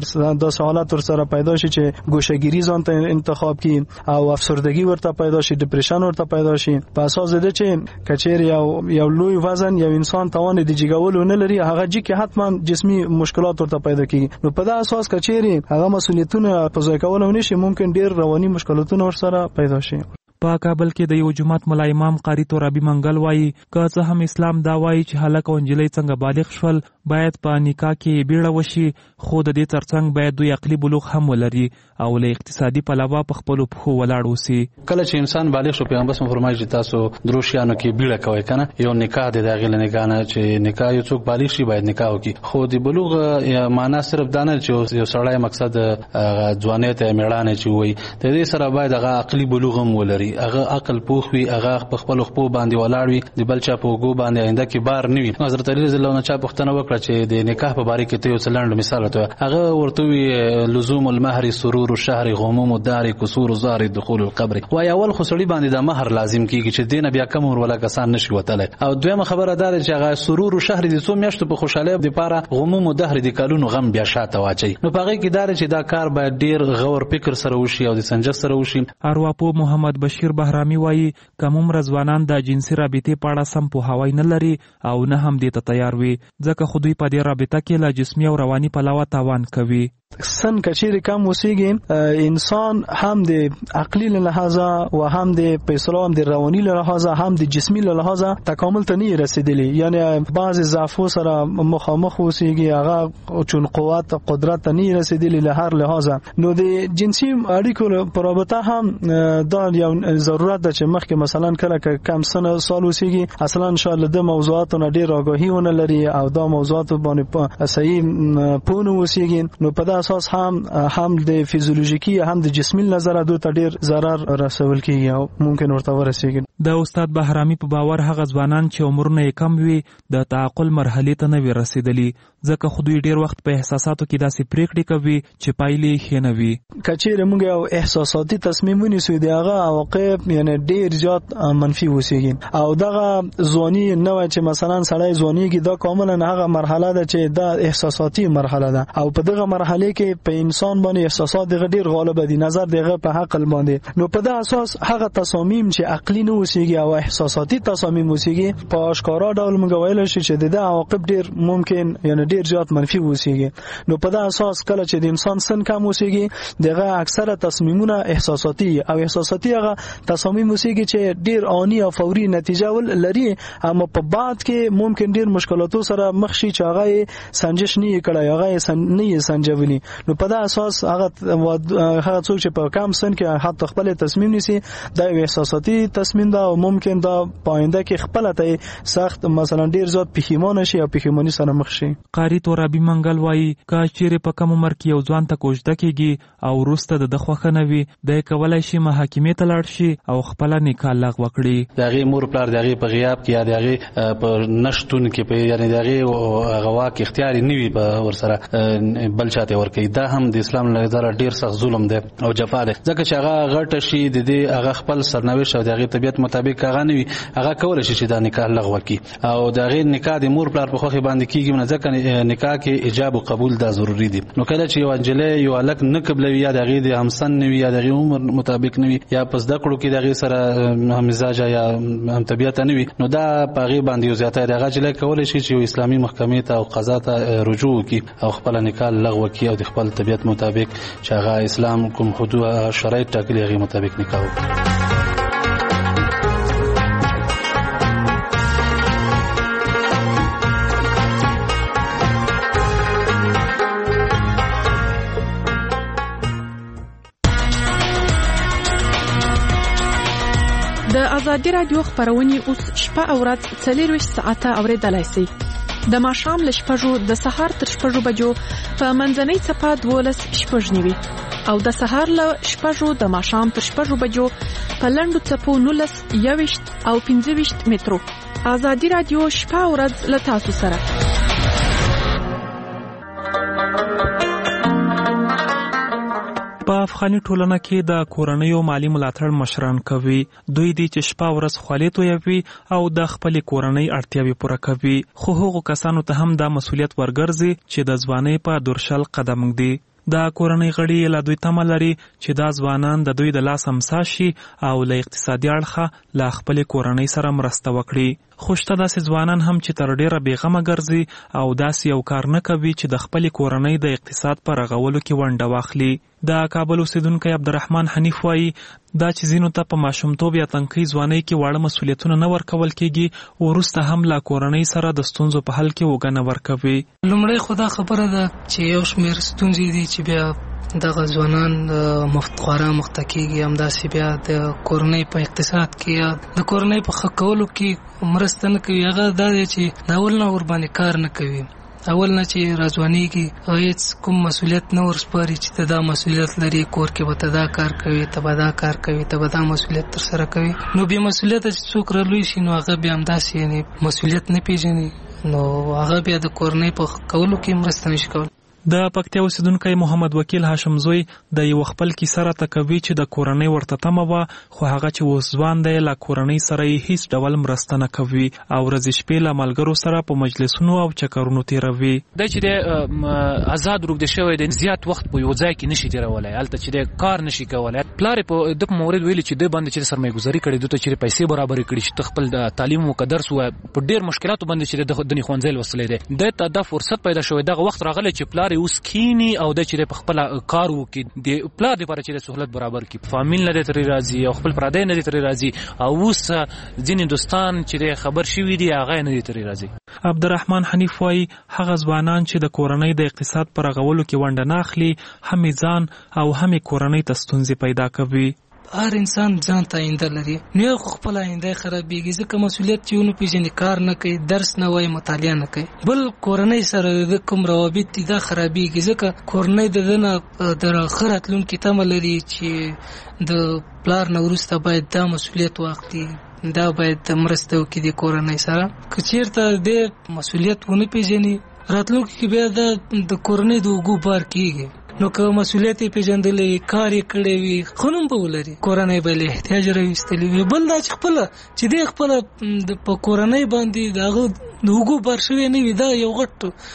د حالات ور سره پیدا شي چې ګوشهګیری ځان ته انتخاب کی او افسردگی ورته پیدا شي ډیپریشن ورته پیدا شي په اساس د چې کچیر یو لوی وزن یو انسان توان د جګولو نه لري هغه چې حتما جسمي مشکلات ورته پیدا کیږي نو په دا اساس کچیر هغه مسولیتونه په ځای کول نشي ممکن ډیر رواني مشکلاتونه ور سره پیدا شي په کابل کې د یو جماعت مولا امام قاری ترابی منګل وایي که څه هم اسلام دا وایي چې هلک او نجلۍ څنګه بالغ شول باید په نکاح کې بیړه وشي خو د دې ترڅنګ باید دوی عقلي بلوغ هم ولري او له اقتصادي پلوه په خپل پخو ولاړ اوسي کله چې انسان بالغ شو پیغمبر صلی الله علیه وسلم تاسو دروشیانو کې بیړه کوي کنه یو نکاح د داخله نکاح نه چې نکاح یو څوک بالغ شي باید نکاح وکړي خو د بلوغ معنا صرف دا نه چې یو سړی مقصد ځوانیت میړانه چې وي د دې سره باید هغه عقلي بلوغ هم ولري هغه عقل پوخ وي هغه په خپل خپل باندې ولاړ وي د بل چا په وګو باندې آینده کې بار نه وي حضرت علی رضی الله عنه چا پوښتنه وکړه چې د نکاح په باره کې ته یو څلند مثال ته هغه ورته وی لزوم المهر سرور الشهر غموم الدار كسور الزار دخول القبر وای اول خو سړي باندې د مہر لازم کیږي چې دینه بیا کم ور ولا کسان نشي وتلی او دویمه خبره دا چې هغه سرور الشهر د څو میاشتو په خوشاله د پاره غموم الدهر د کالونو غم بیا شاته واچي نو پاره کې دا چې دا کار باید ډیر غور فکر سره وشي او د سنجش سره وشي ارواپو محمد بشیر بهرامي وایي کوم رضوانان د جنسي رابطې په اړه سم په هوای نه لري او نه هم دې ته تیار وي ځکه خو دوی په دې رابطه کې لا جسمي او رواني پلوه تاوان کوي سن کچیر کم وسیږي انسان هم د عقلی له لحاظه او هم د پیسو هم د رواني له لحاظه هم د جسمي له لحاظه تکامل ته نه رسیدلی یعنی بعض ضعفو سره مخامخ وسیږي هغه چون قوت قدرت نه رسیدلی له هر لحاظه نو د جنسي اړیکو په رابطه هم دا یو ضرورت ده چې مخکې مثلا کله کم سن سال وسیږي اصلا ان شاء الله د موضوعاتو ډیر آگاهی ونه لري او دا موضوعات باندې صحیح پونه وسیږي نو په اساس هم د فیزیولوژیکی هم د جسمي نظر دوی ډیر ضرر رسول کیږي او ممکن ورته ورسیږي د استاد بهرامي په باور هغه ځوانان چې عمرونه کم وي د تعقل مرحله ته نه ورسیدلی ځکه خو دوی ډیر وخت په احساساتو کې داسې پریکړې کوي چې پایلې ښه نه وي کچېره موږ یو احساساتي تصمیم ونیسو دی هغه عواقب یعنی ډیر زیات منفي وسیږي او دغه ځواني نه وای چې مثلا سړی ځوانيږي دا کاملا هغه مرحله ده چې دا احساساتي مرحله ده او په دغه مرحله کې په انسان باندې احساسات دغه ډیر غالب دي نظر دغه په عقل باندې نو په دغه اساس هغه تصامیم چې عقلی نه وسیږي او احساساتي تصامیم وسیږي په اشکارا ډول موږ ویل شي چې د عواقب ډیر ممکن یعنی ډیر زیات منفي وسیږي نو په دغه اساس کله چې د انسان سن کم وسیږي دغه اکثره تصمیمونه احساساتي او احساساتي هغه تصامیم وسیږي چې ډیر آنی او فوري نتیجه ول لري اما په بعد کې ممکن ډیر مشکلاتو سره مخ شي چې هغه سنجش نه کړي هغه نه سنجولي نو په دا اساس هغه څوک چې په کم سن کې حتی خپل تصمیم نیسي دا یو احساساتي تصمیم ده او ممکن دا پاینده کې خپل ته سخت مثلا ډیر زیات پښیمانه شي او پښیمانی سره مخ شي قاری ترابی منګل وایي کا چیرې په کم عمر کې یو ځوان ته کوژده کیږي او وروسته د خوخه نه وي د کولای شي محاکمې ته لاړ شي او خپل نکاح لغوه کړي دغه مور پلار دغه په غیاب کې یا دغه په نشټون کې په یعنی دغه غواک اختیاري نه وي په ور سره بل چاته ور کوي دا هم د اسلام له نظر ډیر سخت ظلم دی او جفا دی ځکه چې هغه غټه شي د دې هغه خپل سرنوشت او دغه طبيعت مطابق هغه نه وي هغه کول شي چې دا نکاح لغوه کړي او دغه نکاح د مور پلار په خوخي باندې کیږي نه ځکه نکاح کې ایجاب او قبول دا ضروری دي نو کله چې یو انجلې یو الک نه قبلوي یا دغه د همسن نه وي یا دغه عمر مطابق نه وي یا پس د کړو کې دغه سره هم مزاج یا هم طبيعت نه وي نو دا پاغي باندې یو زیاته دغه چې کول شي چې اسلامي محکمې ته او قضا ته رجوع وکړي او خپل نکاح لغوه کړي او د خپل طبيعت مطابق چې هغه اسلام کوم حدود شرایط ټاکلي هغه مطابق نکاح وکړي د ازادي رادیو خبرونه اوس شپه او ورځ 24 ساعته اوریدلای شئ د ماښام له شپږو د سهار تر شپږو بجو په منځنۍ څپه 12 شپږ نیوي او د سهار له شپږو د ماښام تر شپږو بجو په لنډو څپو 19 21 او 25 مترو ازادي رادیو شپه او ورځ له تاسو سره. په افغاني ټولنه کې د کورنیو مالی ملاتړ مشران کوي. دوی دي چې شپه ورځ خولې تویوي او د خپلې کورنۍ اړتیاوې پوره کوي. خو هغو کسانو ته هم دا مسؤلیت ورګرځي چې د ځوانۍ په دورشل قدم ږدي. د کورنۍ غړي له دوی تمه لري چې دا ځوانان د دوی د لاس امسا شي او له اقتصادي اړخه له خپلې کورنۍ سره مرسته وکړي. خو شته داسې ځوانان هم چې تر ډیره بېغمه ګرځي او داسې یو کار نه کوي چې د خپلې کورنۍ د اقتصاد په رغولو کې ونډه واخلي. د کابل اوسیدونکی عبدالرحمن حنیف وایي دا چې ځینو ته په ماشومتوب یا تنکۍ ځوانۍ کې واړه مسؤلیتونه نه ورکول کېږي، وروسته هم له کورنۍ سره د ستونزو په حل کې اوږه نه ورکوي. لومړی خو دا خبره ده چې یو شمېر ستونزې دي چې بیا دغه ځوانان خورا مخته کېږي، همداسې بیا د کورنۍ په اقتصاد کې یا د کورنۍ په ښه کولو کې مرسته نه کوي. هغه دا دی چې د اول نه ورباندې کار نه کوي، اول نه چې راځوانېږي هیڅ کوم مسؤلیت نه ورسپاري چې ته دا مسؤلیت لري، کور کې به ته دا کار کوي، ته به دا کار کوي، ته به دا مسؤلیت ترسره کوي. نو بې مسؤلیته چې څوک رالوی شي نو هغه بیا همداسې یعنې مسؤلیت نه پېژني، نو هغه بیا د کورنۍ په کولو کې مرسته نشي کولی. د پکتیا اوسیدونکی محمد وکیل هاشم زوی د یو خپل کیسه راته کوي چې د کورنۍ ورته تمه وه، خو هغه چې اوس ځوان دی له کورنۍ سره یې هیڅ ډول مرسته نه کوي او ورځې شپې له ملګرو سره په مجلسونو او چکرونو تېروي. دا چې د آزاد روږدی شوی دی، زیات وخت په یو ځای کې نشي تېرولی، هلته چې د کار نشي کولی. پلار یې په ده په مورد ویلي چې ده باندې چې سرمایه‌ګذاري کړې، دوی ته چې پیسې برابرې کړي چې ته خپل د تعلیم وکړه، درس ووایه. په ډېر مشکلاتو باندې چې د ښوونځی لوستلی دی، ده ته دا فرصت پیدا شوی، دغه وخت راغلی چې پلار یې اوس کینی او د چې په خپل کار وکړي، د پلار لپاره چې سہولت برابر کړي. فامیل نه ترې راځي او خپل پردی نه ترې راځي، او اوس ځینې دوستان چې خبر شوي دي هغه نه ترې راځي. عبدالرحمن حنیف وایي هغه ځوانان چې د کورنۍ د اقتصاد پر رغولو کې ونډه نه اخلي، هم ځان او هم کورنۍ ته ستونزې پیدا کوي. هر انسان ځان ته آینده لري، نو یو خپل آینده خرابېږي ځکه مسؤلیت چې ونه پېژني، کار نه کوي، درس نه وایي، مطالعه نه کوي. بل کورنۍ سره د کوم روابط دي دا خرابېږي ځکه کورنۍ د ده نه د ښه راتلونکي تمه لري چې د پلار نه وروسته باید دا مسؤلیت واخلي، دا باید مرسته وکړي د کورنۍ سره. که چېرته د مسؤلیت ونه پېژني راتلونکي کې بیا د کورنۍ د اوږو بار کېږي. نو که مسؤلیت یې پېژندلی، کار یې کړی وي، ښه نوم به ولري، کورنۍ به له احتیاج راویستلی وي. بل دا چې چې دی خپله په کورنۍ باندې د هغه د اوږو بار شوی نه وي، دا یو غټ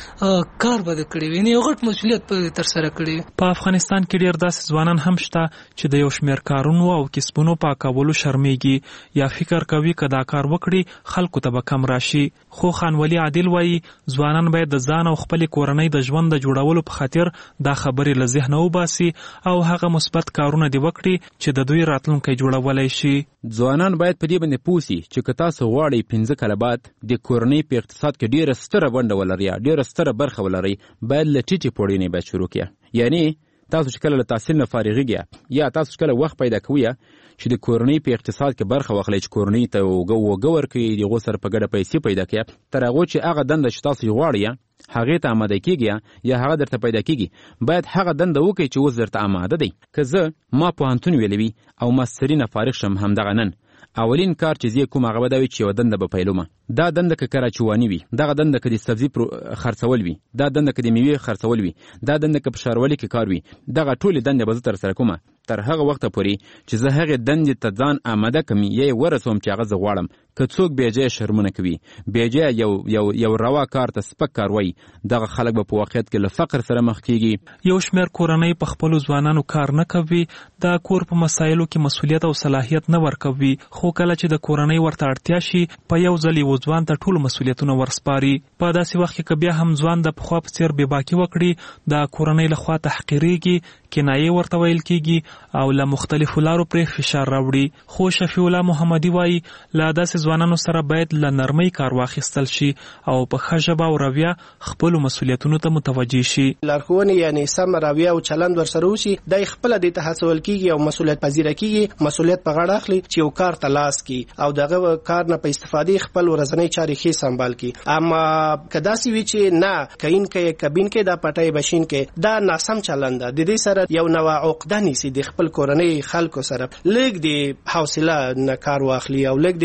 کار به ده کړی وي، یو غټ مسؤلیت به ترسره کړی وي. په افغانستان کې ډېر داسې ځوانان هم شته چې د یو شمېر کارونو او کسبونو په کولو شرمېږي یا فکر کوي که دا کار وکړي خلکو ته به کم راشي. خو خانولي عادل وایي ځوانان باید د ځان او خپلې کورنۍ د ژوند د جوړولو په خاطر دا خبرې له ذهنه وباسي او هغه مثبت کارونه دې وکړي چې د دوی راتلونکی جوړولی شي. ځوانان باید په دې باندې پوه سي چې که تاسو غواړئ 15 کاله بعد د کورنۍ په اقتصاد کې ډېره ستره ونډه ولرئ، ډېره ستره برخه ولرئ، باید له ټیټې پوړۍ باید شروع کړئ. یعنی تاسو چې کله له تحصیل نه فارغېږئ یا تاسو چې کله وخت پیدا کوئ چې د کورنۍ په اقتصاد کې برخه واخلئ، چې کورنۍ ته اوږه ورکړئ، د هغو سره په ګډه پیسې پیدا کړئ، تر هغو چې هغه دنده چې تاسو یې غواړئ هغې ته آماده کېږي یا هغه درته پیدا کېږي، باید هغه دنده وکړئ چې اوس درته آماده دی. که زه ما پوهنتون ویلی وي او ماستري نه فارغ شم همدغه نن، اولین کار چې زه کوم هغه به دا وي چې یوه دنده به پیلومه. دا دنده که کراچواني وي، دغه دنده که د سبزي خرڅول وي، دا دنده که د میوې خرڅول وي، دا دنده که په ښاروالۍ کې کار وي، دغه ټولې دندې به زه ترسره کومه تر هغه وخته پورې چې زه هغې دندې ته ځان آماده کړم یا یې ورسوم چې هغه زه غواړم. که څوک بېجایه شرمونه کوي، بېجایه یو روا کار ته سپک کار وایي، دغه خلک به په واقعیت کې له فقر سره مخ کېږي. یو شمېر کورنۍ په خپلو ځوانانو کار نه کوي، د کور په مسایلو کې مسؤلیت او صلاحیت نه ورکوي، خو کله چې د کورنۍ ورته اړتیا شي په یو ځل یو ځوان ته ټول مسؤلیتونه ورسپاري. په داسې وخت کې که بیا هم ځوان د پخوا په څېر بېباکي وکړي، د کورنۍ لخوا تحقیرېږي، کنایې ورته ویل کېږي او له مختلفو لارو پرې فشار راوړي. خو شفیع الله محمدي وایي له داسې ځوانانو سره باید له نرمۍ کار واخیستل شي او په ښه ژبه او رویه خپلو مسؤلیتونو ته متوجه شي. لارښوونې یعنې سمه رویه او چلند ورسره وشي، دی خپله دې ته هڅول کېږي او مسؤلیت پذیره کېږي، مسؤلیت په غاړه اخلي چې یو کار ته لاس کړي او دغه کار نه په استفادې خپل ورځنۍ چارې ښې سمبال کړي. اما که داسې وي چې نه کین کې کبین کې دا پټۍ بشین کې، دا ناسم چلند ده. د دې سره یو نوع عقده نیسي د خپل کورنۍ خلکو سره، لږ د حوصله نه کار واخلي او لږ د په داسې یو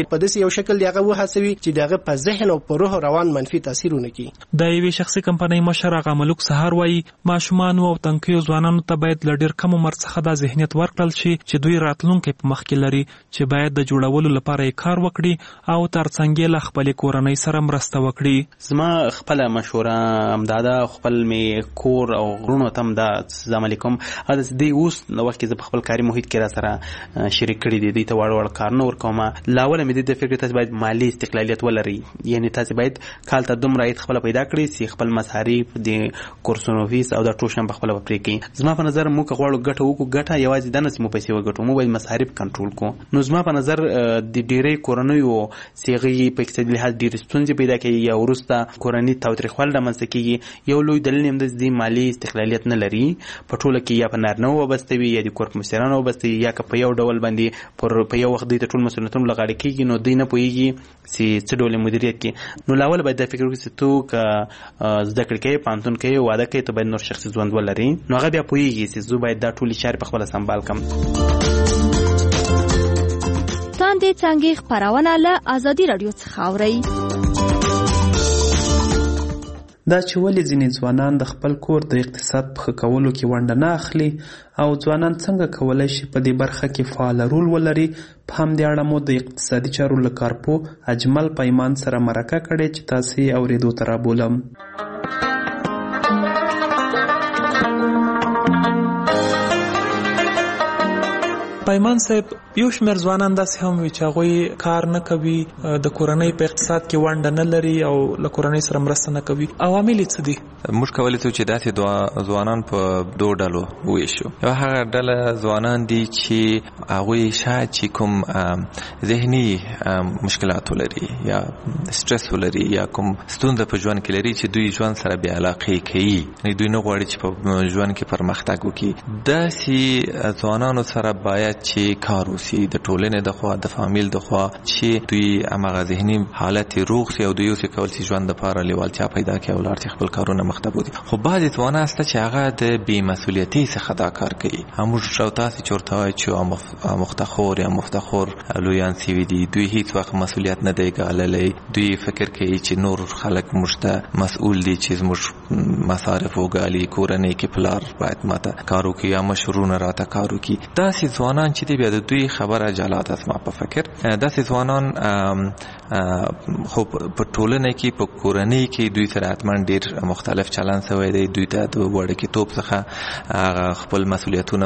یو شکل دغه وهڅوي چې دغه په ذهن او په روح روان منفي تاثیرونه کوي. د یوې شخصي کمپنۍ مشر هغه ملک سهار وایي ماشومانو او تنکیو ځوانانو ته باید له ډېر کم عمر څخه دا ذهنیت ورکړل شي چې دوی راتلونکی په مخ کې لري، چې باید د جوړولو لپاره یې کار وکړي او ترڅنګ یې له خپلې کورنۍ سره مرسته وکړي. زما خپله مشوره همدا ده، خپل مې کور او غرونو ته هم دا عملي کوم. دوی اوس د وخت کې زه په خپل کاري محیط کې را سره شریک کړي دي، دوی ته واړه واړه کارونه ورکوم. له اوله مې د فکر تاسو باید مالي استقلالیت ولرئ، یعنې تاسو باید کال ته دومره عاید خپله پیدا کړئ چې خپل مصارف د کورسونو فیس او دا ټول شیان په خپله به پرې کړئ. زما په نظر موږ که غواړو ګټه وکړو، ګټه یوازې دا نه چې موږ پیسې وګټو، موږ باید مصارف کنټرول کړو. نو زما په نظر د ډېرۍ کورنیو چې هغوی په اقتصادي لحاظ ډېرې ستونزې پیدا کوي یا وروسته کورني تاوتریخوالی رامنځته کېږي. یو لوی دلیل یې همدا چې دوی مالي استقلالیت نه لري، په ټوله کې یا په نارینهو وابسته وي یا د کور په مشرانو وابسته وي، یا که په یو ډول باندې په یو وخت دوی ته ټول مسؤلیتونه له غاړې کېږي، نو دوی نه پوهېږي چې څه ډول مدیریت کړي. نو له اوله باید دا فکر وکړي چې تو که زده کړې کوې، پوهنتون کوې، واده کوې، ته باید نور شخصي ژوند ولري. نو هغه بیا پوهېږي چې زه باید دا ټولې چارې په خپله سمبال کړم. تاندې څانګې خپرونه له ازادي راډیو څخه اورئ. دا چې ولې ځینې ځوانان د خپل کور د اقتصاد په ښه کولو کې ونډه نه اخلي او ځوانان څنګه کولی شي په دې برخه کې فعال رول ولري، په همدې اړه مو د اقتصادي چارو له کارپوه اجمل پیمان سره مرکه کړې چې تاسې یې اورېدو ته رابولم. پیمان صاحب، یو شمېر ځوانان داسې هم وي چې هغوی کار نه کوي، د کورنۍ په اقتصاد کې ونډه نه لري او له کورنۍ سره مرسته نه کوي. عوامل یې څه دي؟ موږ کولی شو چې داسې ځوانان په دوه ډلو وویشو. یو هغه ډله ځوانان دي چې هغوی شاید چې کوم ذهني مشکلات ولري یا سټرس ولري یا کوم ستونزه په ژوند کې لري چې دوی ژوند سره بې علاقې کوي، دوی نه غواړي چې په ژوند کې پرمختګ وکړي. داسې ځوانانو سره باید چې کار وشي د ټولنې د خوا، د فامیل د خوا، چې دوی هماغه ذهني حالت روغ شي او دوی اوسې کول شي ژوند دپاره لیوالتیا پیدا کړي او لاړ شي خپل کارونه مخ ته بوځي. خو بعضې ځوانان شته چې هغه د بې مسؤلیتۍ څخه دا کار کوي. موږ او تاسې چې ورته وایو چې مفتخور یا مفتخور لویان سوي دي، دوی هیڅ وخت مسؤلیت نه دی ګاللی. دوی فکر کوي چې نور خلک موږ ته مسؤول دي چې زموږ مصارف وګالي، کورنۍ کې پلار باید ماته کار وکړي یا مشرونه راته کار وکړي. داسې ځوانان چې دی بیا د دوی خبره جلا ده. زما په فکر داسې ځوانان خو په ټولنه کې، په کورنۍ کې دوی سره حتما ډېر مختلف چلند شوی دی. دوی ته د وړکېتوب څخه خپل مسؤلیتونه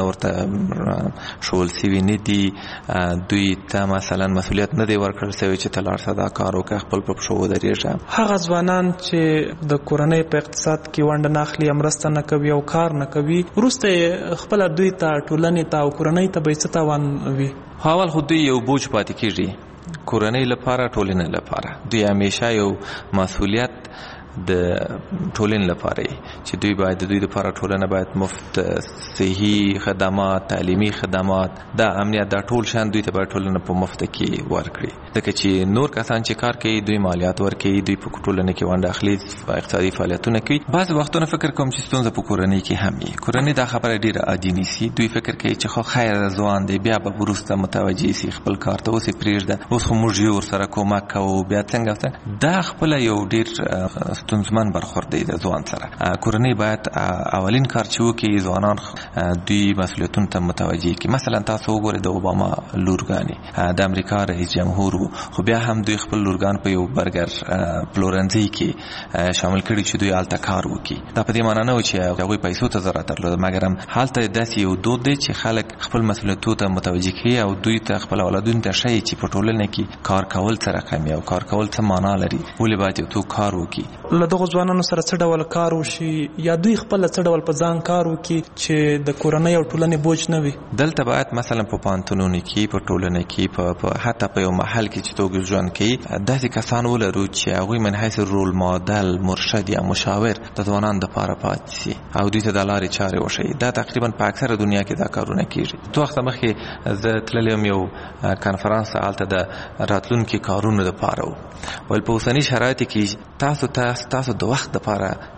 ورته ښوول شوي نه دي. دوی ته مثلا مسؤلیت نه دی ورکړل شوی چې ته لاړ شه دا کار وکړه، خپل په پښو ودرېږه. هغه ځوانان چې د کورنۍ په اقتصاد کې ونډه نه اخلي، مرسته نه کوي او کار نه کوي، وروسته خپله دوی ته، ټولنې ته او کورنۍ ته به یې څه تاوان وي؟ اول خو دوی یو بوج پاتې کېږي، کورنۍ لپاره، ټولنې لپاره. دوی همیشه یو مسؤلیت د ټولنې لپاره چې دوی باید د دوی لپاره ټولنه باید مفت صحي خدمات، تعلیمي خدمات، دا امنیت، دا ټول شان دوی ته باید ټولنه په مفت کې ورکړي. ځکه چې نور کسان چې کار کوي دوی مالیات ورکوي، دوی په ټولنه کې ونډه اخلي، اقتصادي فعالیتونه کوي. بعض وختونه فکر کوم چې ستونزه په کورنۍ کې هم وي. کورنۍ دا خبره ډیره عادي نیسي. دوی فکر کوي چې خو خیر ځوان دی، بیا به وروسته متوجه شي خپل کار ته، اوس یې پرېږده، اوس خو موږ یې ورسره کومک کوو، بیا څنګه. دا خپله یو ډېر ستونزمن برخورد دی د ځوان سره. کورنۍ باید اولین کار چې وکړي ځوانان دوی مسؤلیتونو ته متوجه کړي. مثلا تاسو وګورئ د اوباما لورګانې، د امریکا رئیس جمهور وو، خو بیا هم دوی خپل لورګان په یو برګر پلورنځي کې شامل کړي چې دوی هلته کار وکړي. دا په دې معنا نه و چې هغوی پیسو ته ضرورت درلوده، مګر هم هلته داسې یو دود دی چې خلک خپل مسؤلیتونو ته متوجه کړي او دوی ته خپل اولادونو ته ښایي چې په ټولنه کې کار کول څه رقم او کار کول څه معنا لري، ولې باید یو څوک کار وکړي. له دغو ځوانانو سره څه ډول کار وشي یا دوی خپل څه ډول په ځان کار وکړي چې د کورنۍ او ټولنې بوج نه وي؟ دلته باید مثلا په پوهنتونونو کې، په ټولنه کې، حتی په یو محل کې چې توګه ژوند کوي، داسې کسان ولرو چې هغوی من حیث رول ماډل، مرشد یا مشاور د ځوانانو دپاره پاتې شي او دوی ته د لارې چارې وښیي. دا تقریبا په اکثره دنیا کې دا کارونه کېږي. څو وخته مخکې زه تللی یم یو کنفرانس ته، هلته د راتلونکي کارونو دپاره و. ول په اوسني شرایطو کې تاسو د وخت دپاره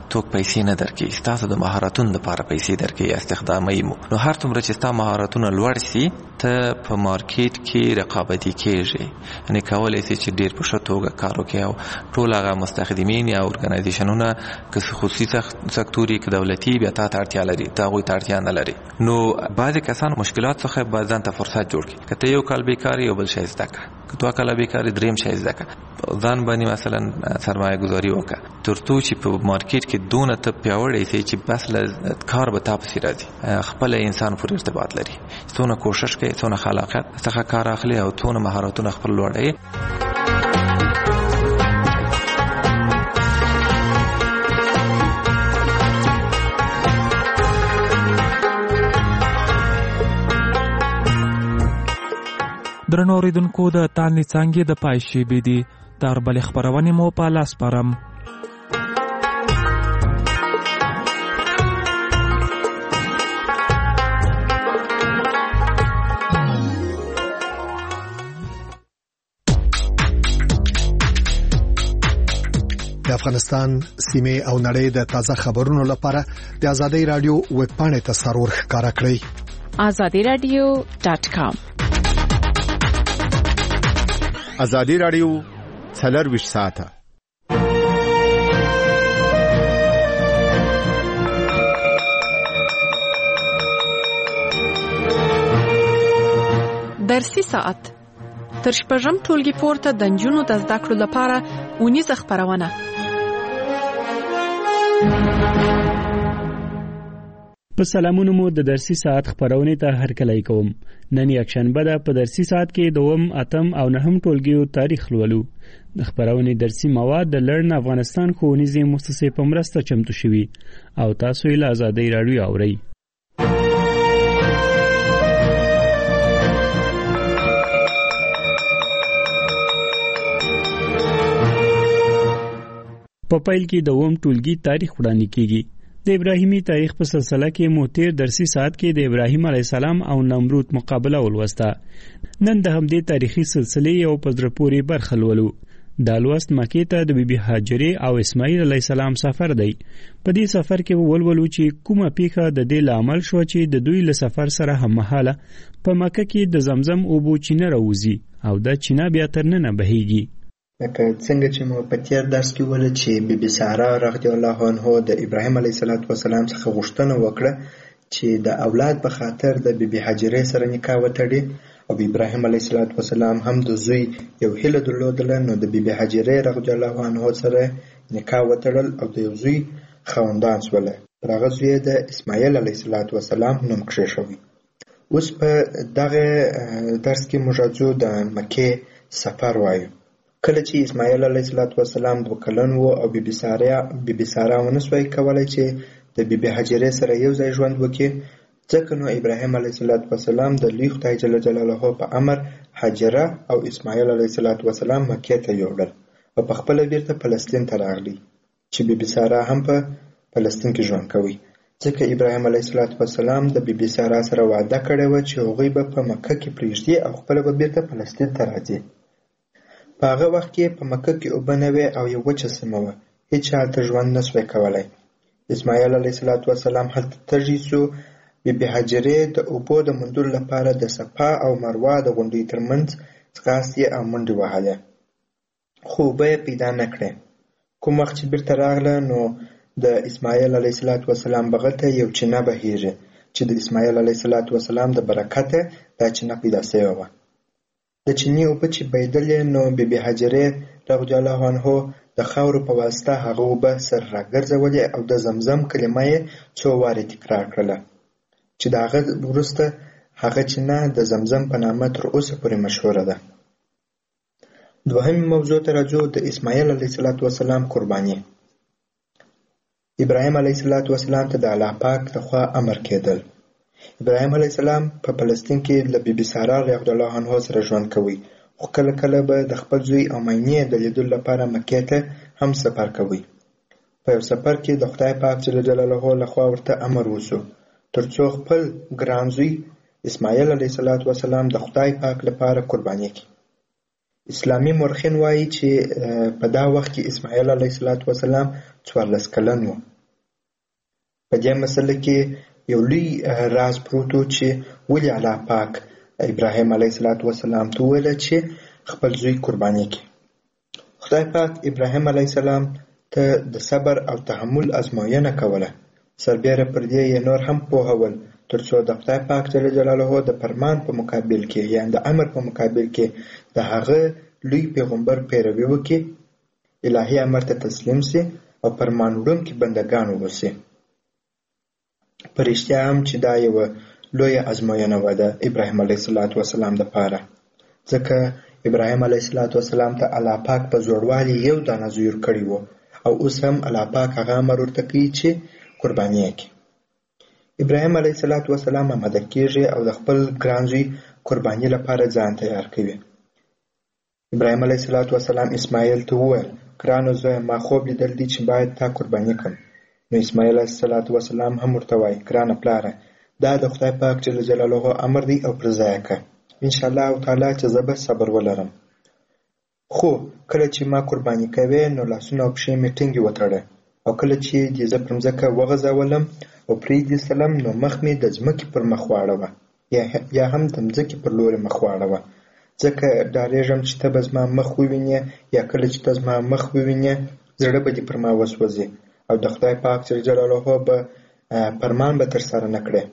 توک پیسې نه درکې، ستاسو د مهارتونو لپاره پیسې درکې یا استخدامي مو. نو هر څومره چې ستا مهارتونه لوړ شي ته په مارکیټ کې رقابتي کېږي، یعنې کولی شي چې ډېر په ښه توګه کار وکړي او ټول هغه مستخدمین یا ارګنایزیشنونه که خصوصي سکتور که دولتي بیا تا ته اړتیا لري، ته هغوی ته اړتیا نه لري. نو بعضې کسان مشکلات څخه باید ځان ته فرصت جوړ کړي. که ته یو کال بیکاري یو بل شی زده کړه، که دوه کاله بیکاري دریم شی زده کړه، ځان باندې مثلا سرمایه گذاري وکړه تر څو چې په مارکیټ کې دونه ته پیاوړی شي چې بس له کار به تا پسې راځي. خپل انسان پورې ارتباط لري، څونه کوشش کوي، څونه خلاقیت څخه کار اخلي او څونه مهارتونه خپل لوړوي. درنو اوریدونکو د تاندې څانګې د پای شیبې دي تر بلې خپرونې مو په لاس سپارم. د افغانستان سیمې او نړۍ د تازه خبرونو لپاره د آزادۍ رادیو ویب پاڼې ته سرور ښکارا کړئ. azadiradio.com. ازادي رادیو 24 ساعته. درسي ساعت تر شپږم ټولګي پورته د نجونو د زده کړو لپاره اونیزه خپرونه. په سلامونو مو د درسي ساعت خبرونه ته هرکلی کوم. نن یکشنبه ده. په درسي ساعت کې دوم، اتم او نهم ټولګیو تاریخ لولو. د خبرونه درسي مواد د لرن افغانستان ښوونیزې مؤسسې په مرسته چمتو شوي او تاسو یې له آزادۍ راډیو اورئ. په پیل کې دوم ټولګي تاریخ وړاندې کیږي. د ابراهیمی تاریخ په سلسله کې مو تیر درسي ساعت کې د ابراهیم علیه السلام او نمرود مقابله ولوسته. نن د همدې تاریخي سلسلې یو په زړه پورې برخه لولو. دا لوست مکې ته د بیبي هاجرې او اسماعیل علیه السلام سفر دی. په دې سفر کې ولولو چې کومه پیښه د دې لامل شو چې د دوی له سفر سره هممهاله په مکه کې د زمزم اوبو چینه راوځي او دا چینه بیا تر ننه بهیږي. لکه څنګه چې مو په تیر درس کې ول چې بیبي ساره رضی الله عنها د ابراهیم علیه السلام څخه غوښتنه وکړه چې د اولاد په خاطر د بیبي هاجرې سره نکاح وتړي او ابراهیم علیه السلام هم د زوی یو هیله درلودله، نو د بیبي هاجرې رضی الله عنها سره نکاح وتړل او د یو زوی خاوندان شول. پر هغه زوی د اسماعیل علیه السلام نوم کېښوی. اوس په دغه درس کې موږ راځو د مکې سفر وایو. کله چې اسماعیل علیه السلام 2 کلن و او بیبي ساره ونسوای کولای چې د بیبي هاجرې سره یو ځای ژوند وکړي، ځکه نو ابراهیم علیه السلام د لوی خدای جل جلاله په امر هاجره او اسماعیل علیه السلام مکې ته یوړل او په خپل بیرته فلسطین ته راغلی چې بیبي ساره هم په فلسطین کې ژوند کوي، ځکه ابراهیم علیه السلام د بیبي ساره سره وعده کړې و چې هغوی به په مکه کې پرېږدي او خپل به بیرته فلسطین ته راځي. په هغه وخت کې په مکه کې اوبه نه وې او یو وچه سیمه وه، هیچا هلته ژوند نه سوی کولی. اسماعیل علیه السلام هلته تږی سو. بیبي هاجرې د اوبو د موندلو لپاره د صفا او مروه د غونډۍ ترمنځ ځغاستې او منډې وهلې، خو اوبه یې پیدا نه کړې. کوم وخت چې بیرته راغله نو د اسماعیل علیه السلام بغل ته یو چینه بهیږي چې د اسماعیل علیه السلام د برکته دا چینه پیدا سوې وه. د چینې اوبه چې بهیدلې نو بیبي هاجرې رضی الله عنها د خاورو په واسطه هغه اوبه سر راګرځولې او د زمزم کلمه یې څو وارې تکرار کړله چې د هغه وروسته هغه چینه د زمزم په نامه تر اوسه پورې مشهوره ده. دوهمې موضوع ته راځو، د اسماعیل علیه السلام قرباني. ابراهیم علیه السلام ته د الله پاک لخوا امر کېدل. ابراهیم علیه السلام په فلسطین کې له بیبي ساره رضی الله عنها سره ژوند کوي، خو کله کله به د خپل زوی او مینې د لیدلو لپاره مکې ته هم سفر کوي. په یو سفر کې د خدای پاک جل جلاله لخوا ورته امر وشو ترڅو خپل ګران زوی اسماعیل علیه السلام د خدای پاک لپاره قرباني کړي. اسلامي مورخین وایي چې په دا وخت کې اسماعیل علیه السلام 14 کلن و په دې مسله کې یو لوی راز پروت و چې ولې الله پاک ابراهیم علیه السلام ته وویل چې خپل زوی قرباني کړي. خدای پاک ابراهیم علیه السلام ته د صبر او تحمل ازموینه کوله. سربیره پر دې یې نور هم پوهول تر څو د خدای پاک جل جلاله د فرمان په مقابل کې یا د امر په مقابل کې د هغه لوی پیغمبر پیروي وکړي، الهي امر ته تسلیم سي او فرمان وړونکي بندگان واوسي. په رښتیا هم چې دا یوه لویه ازموینه وه د ابراهیم علیه السلام دپاره، ځکه ابراهیم علیه السلام ته الله پاک په زوړوالي یو دانه زوی ورکړی و او اوس هم الله پاک هغه امر ورته کوي چې قرباني یې کړي. ابراهیم علیه السلام آماده کېږي او د خپل ګران زوی قرباني لپاره ځان تیار کوي. ابراهیم علیه السلام اسماعیل ته وویل، ګرانو زویه ما خوب لیدل دي چې باید تا قرباني کړم. نو اسماعیل علیه السلام هم ورته وایي، ګرانه پلاره دا د خدای پاک جل جلاله امر دی او پر ځای کړه، انشاءالله تعالی چې زه به صبر ولرم. خو کله چې ما قرباني کوې نو لاسونه او پښې مې ټینګې وتړه او کله چې دې زه پر مځکه وغځولم او پرې دې سلم نو مخ مې د ځمکې پر مخ واړوه یا هم د ځمکې پر لوري مخ واړوه، ځکه ډارېږم چې ته به زما مخ ووینې یا کله چې ته زما مخ ووینې زړه به دې پر ما وسوځي او د خدای پاک جل جلاله به فرمان به ترسره نه کړې.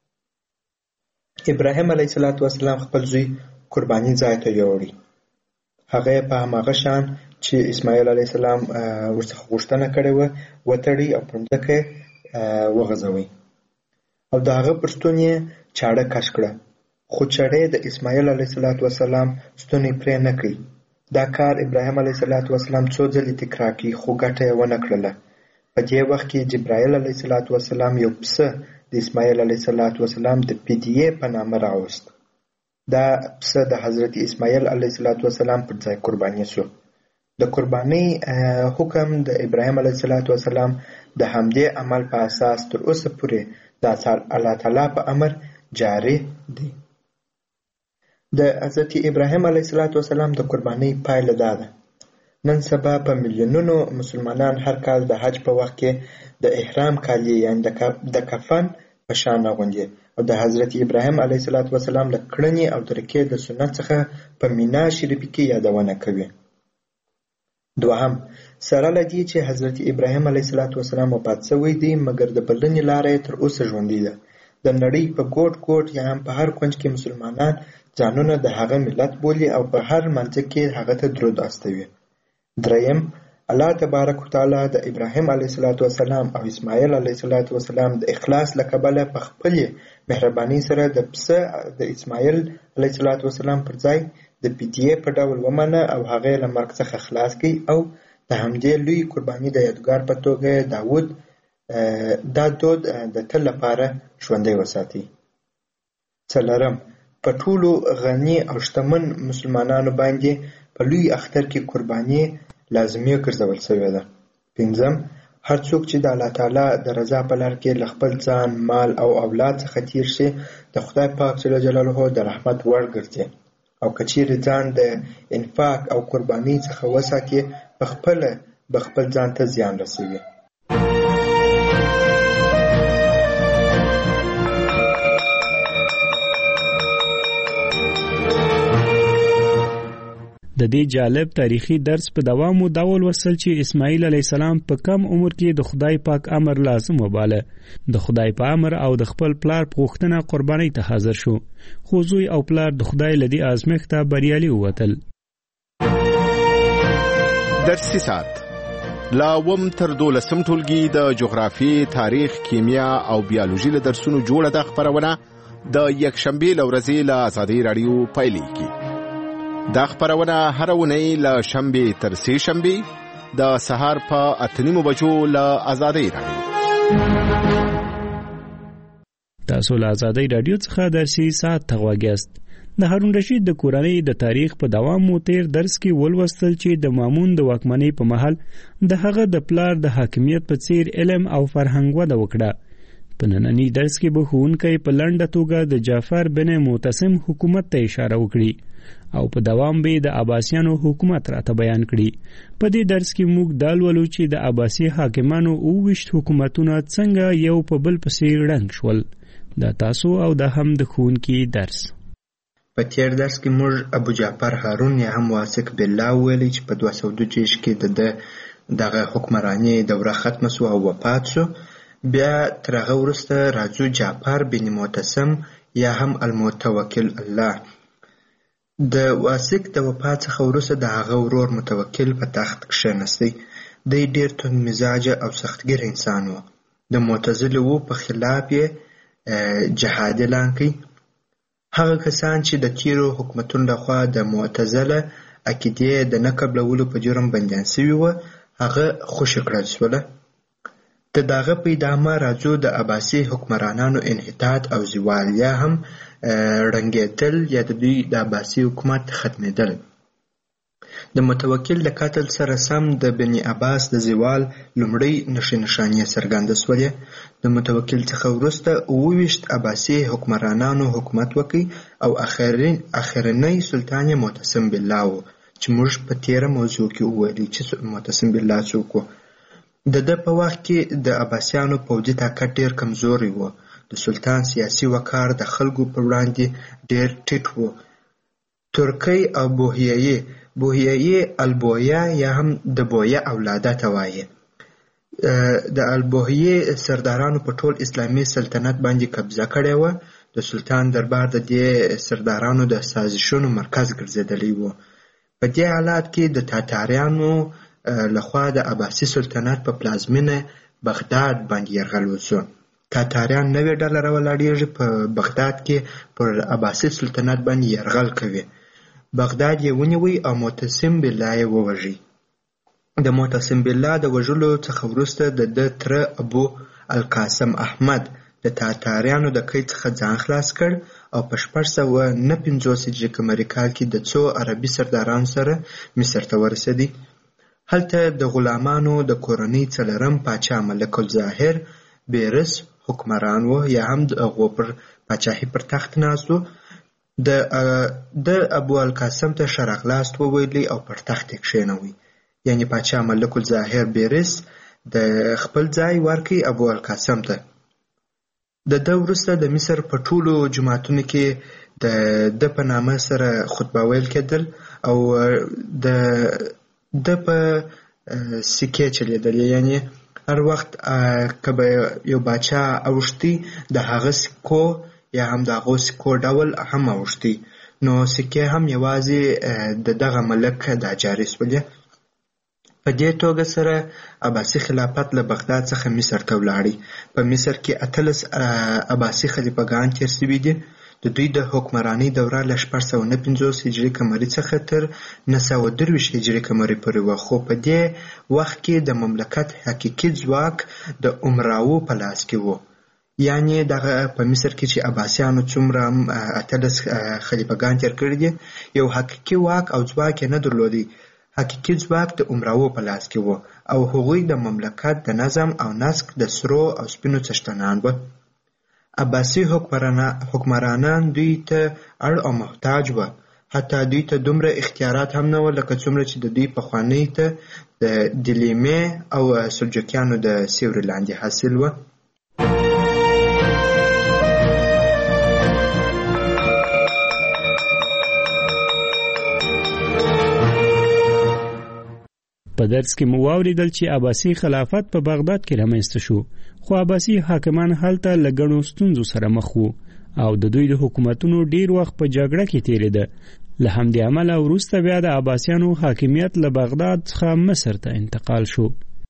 ابراهیم علیه السلام خپل زوی قرباني ځای ته یوړی. هغه په هماغه شان چې اسماعیل علیه السلام ورڅخه غوښتنه کړې وه وتړي او پر مځکه وغځوي او د هغه پر ستون یې چاړه کش کړه، خو چاړه د اسماعیل علیه السلام ستونی پرې نه کړي. دا کار ابراهیم علیه السلام څو ځلې تکرار کړي خو ګټه یې ونه کړله. په دې وخت کې جبرائیل علیه السلام یو پسه د اسماعیل علیه السلام د فدیې په نامه راوست. دا پسه د حضرت اسماعیل علیه السلام پر ځای قرباني شو. د قربانۍ حکم د ابراهیم علیه السلام د همدې عمل په اساس تر اوسه پورې د الله تعالی په امر جاری دی. د حضرت ابراهیم علیه السلام د قربانۍ پایله دا ده. نن سبا په میلیونونو مسلمانان هر کال د حج په وخت کې د احرام کالي یعنی د کفن په شان اغوندي او د حضرت ابراهیم علیه السلام له کړنې او طریقې د سنت څخه په مینا شریفه کې یادونه کوي. دوهم، سره له دې چې حضرت ابراهیم علیه السلام وفات شوی دی مګر د بلنې لاره تر اوسه ژوندۍ ده. د نړۍ په ګوټ ګوټ یا هم په هر کونج کې مسلمانان ځانونه د هغه ملت بولي او په هر منځ کې هغه ته درود استوي. دریم، الله تبارک وتعالی د ابراهیم علیه السلام او اسماعیل علیه السلام د اخلاص له کبله په خپل مهرباني سره د پسه د اسماعیل علیه السلام پر ځای د فدیې په ډول ومنه او هغه له مرګ څخه خلاص کړي او د همدې لوی قرباني د یادګار په توګه دا دود د تل لپاره ژوندی وساتي. څلورم، په ټولو غني او شتمن مسلمانانو باندې په لوی اختر کې قرباني لازمي ګرځول شوې ده. پنځم، هر څوک چې د الله تعالی د رضا په لار کې له خپل ځان، مال او اولاد څخه تیر شي د خدای پاک جل جلاله د رحمت وړ ګرځي او که چیرې ځان د انفاق او قرباني څخه وساتي په خپل ځان ته زیان رسوي. د دې جالب تاریخي درس په دوام او ډول وصل چې اسماعیل علی السلام په کم عمر کې د خدای پاک امر لازم وباله. د خدای په امر او د خپل پلار په غوښتنه قرباني ته حاضر شو، خو زوی او پلار د خدای لدی آزمایښت بریالي ووتل. درسي سات لا وم تر 12 ټولګي د جغرافي، تاریخ، کیمیا او بیولوژي له درسونو جوړه د خبرونه د یک شنبه لورځي له آزادۍ رادیو پایلیږي. دا خبرونه هر ونی له شنبه تر سه شنبه د سهار په 8:30 بجو له آزادۍ رادیو. تاسو له آزادۍ رادیو څخه درسي سات تغواګست. د هارون رشید د کورنۍ د تاریخ په دوام مو تیر درس کې ولوستل چې د مامون د واکمنۍ په محل د هغه د پلار د حاکمیت په څیر علم او فرهنګ وده وکړه. په نننی درس کې به ښوونکی په لنډه توګه د جعفر بن معتصم حکومت ته اشاره وکړي او په دوام به د عباسیانو حکومت راته بیان کړي. په دې درس کې موږ دا لولو چې د عباسي حاکمانو 28 حکومتونه څنګه یو په بل پسې ړنګ شول. دا تاسو او دا هم د ښوونکي درس. په تیر درس کې موږ ابو جعفر هارون یا هم واثق بالله ویلي چې په 226 کې دغه حکمراني دوره ختمه سو او وفات سو. بیا تر هغه وروسته راځو جعفر بن معتصم یا هم المتوکل الله. د واثق د وفات څخه وروسته د هغه ورور متوکل په تخت کښېنستی. دی ډېر توند مزاجه او سختګیر انسان و. د معتزلو په خلاف یې جهاد اعلان کړ. هغه کسان چې د تیرو حکومتونو لخوا د معتزله عقیدې د نه قبلولو په جرم بندیان سوي وه هغه خوشي کړل سوله. د دغه په ادامه راځو د عباسي حکمرانانو انحطاط او زوال یا هم ړنګېدل یا د دوی د عباسي حکومت ختمېدل. د متوکل د قتل سره سم د بني عباس د زوال لومړۍ نښې نښانې څرګنده سولې. د متوکل څخه وروسته 28 عباسي حکمرانانو حکومت وکړ او اخرنی سلطان معتصم بالله و چې موږ په تیره موضوع کې وویلي چې معتصم بالله څوک و. د ده په وخت کې د عباسیانو پوځي طاقت ډېر کمزوری و. د سلطان سیاسي وقار د خلکو پر وړاندې ډېر ټیټ و. ترکی او بوهیایي البویه یا هم د بویه اولاده ته وایي. د البوهیې سردارانو په ټول اسلامي سلطنت باندې قبضه کړې وه. د سلطان دربار د دې سردارانو د سازشونو مرکز ګرځېدلی و. په دې حالات کې د تاتاریانو لخوا د عباسي سلطنت په پلازمینه بغداد باندې یرغل وشو. تاتاریان نوې ډله راولاړېږي په بغداد کې پر عباسي سلطنت باندې یرغل کوي. بغداد یې ونیوی او معتصم بالله یې ووژي. د معتصم بالله د وژلو څخه وروسته د ده تره ابو القاسم احمد د تاتاریانو د قید څخه ځان خلاص کړ او په 659 هجري قمري کال کې د څو عربي سردارانو سره مصر ته ورسېدی. هلته د غلامانو د کورنۍ څلورم پاچا ملک الظاهر بیرس حکمران و یا هم د هغو پر پاچاهي پر تخت ناست و. د ابو القاسم ته ښه راغلاست وویلی او پر تخت یې کښېنوی. یعنی پاچا ملک الظاهر بیرس د خپل ځای ورکړي ابو القاسم ته. د ده وروسته د مصر په ټولو جوماتونو کې د ده په نامه سره خطبه ویل کېدل او د په سکې چلیدلې. یعنی هر وخت که به یو باچا اوښتي د هغه سکو یا هم د هغو سکو ډول هم اوښتي نو سکې هم یوازې د دغه ملک دا جاري سولې. په دې توګه سره عباسي خلافت له بغداد څخه مصر ته ولاړی. په مصر کې 18 عباسي خلیفګان تیر سوي دي. د دوی د حکمرانۍ دوره له 659 هجري قمري څخه تر 923 هجري قمري پورې وه. خو په دې وخت کې د مملکت حقیقي ځواک د امراو په لاس کې و. یعنی دغه په مصر کې چې عباسیانو څومره 18 خلیفګان تیر کړي دي یو حقیقي واک او ځواک یې نه درلودی. حقیقي ځواک د امراو په لاس کې و او هغوی د مملکت د نظم او نسق د سرو او سپینو څښتنان وه. عباسي حکمرانان دوی ته اړ او محتاج وه. حتی دوی ته دومره اختیارات هم نه وه لکه څومره چې د دوی پخوانۍ ته د دلیمې او سلجوکیانو د سیوري لاندې حاصل وه. په درس کې مو واوریدل چې عباسي خلافت په بغداد کې رامنځته شو خو عباسي حاکمان هلته له ګڼو ستونزو سره مخ وو او د دوی د حکومتونو ډیر وخت په جګړه کې تیریده. له همدې امله وروسته بیا د عباسیانو حاکمیت له بغداد څخه مصر ته انتقال شو.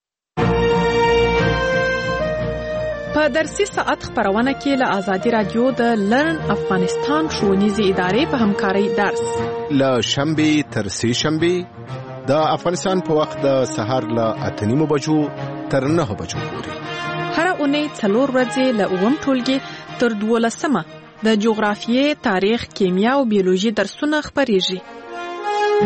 په درسي ساعت خبرونه کې له آزادي رادیو د لرن افغانستان ښوونیزې ادارې په همکارۍ درس له شنبې تر سې شنبې د افغانستان په وخت د سهار له 8:30 بجو تر 9 بجو پورې. هر اونۍ 4 ورځې له 9 ټولګي تر 12 د جغرافیې، تاریخ، کیمیا او بیولوژي درسونه خبرېږي.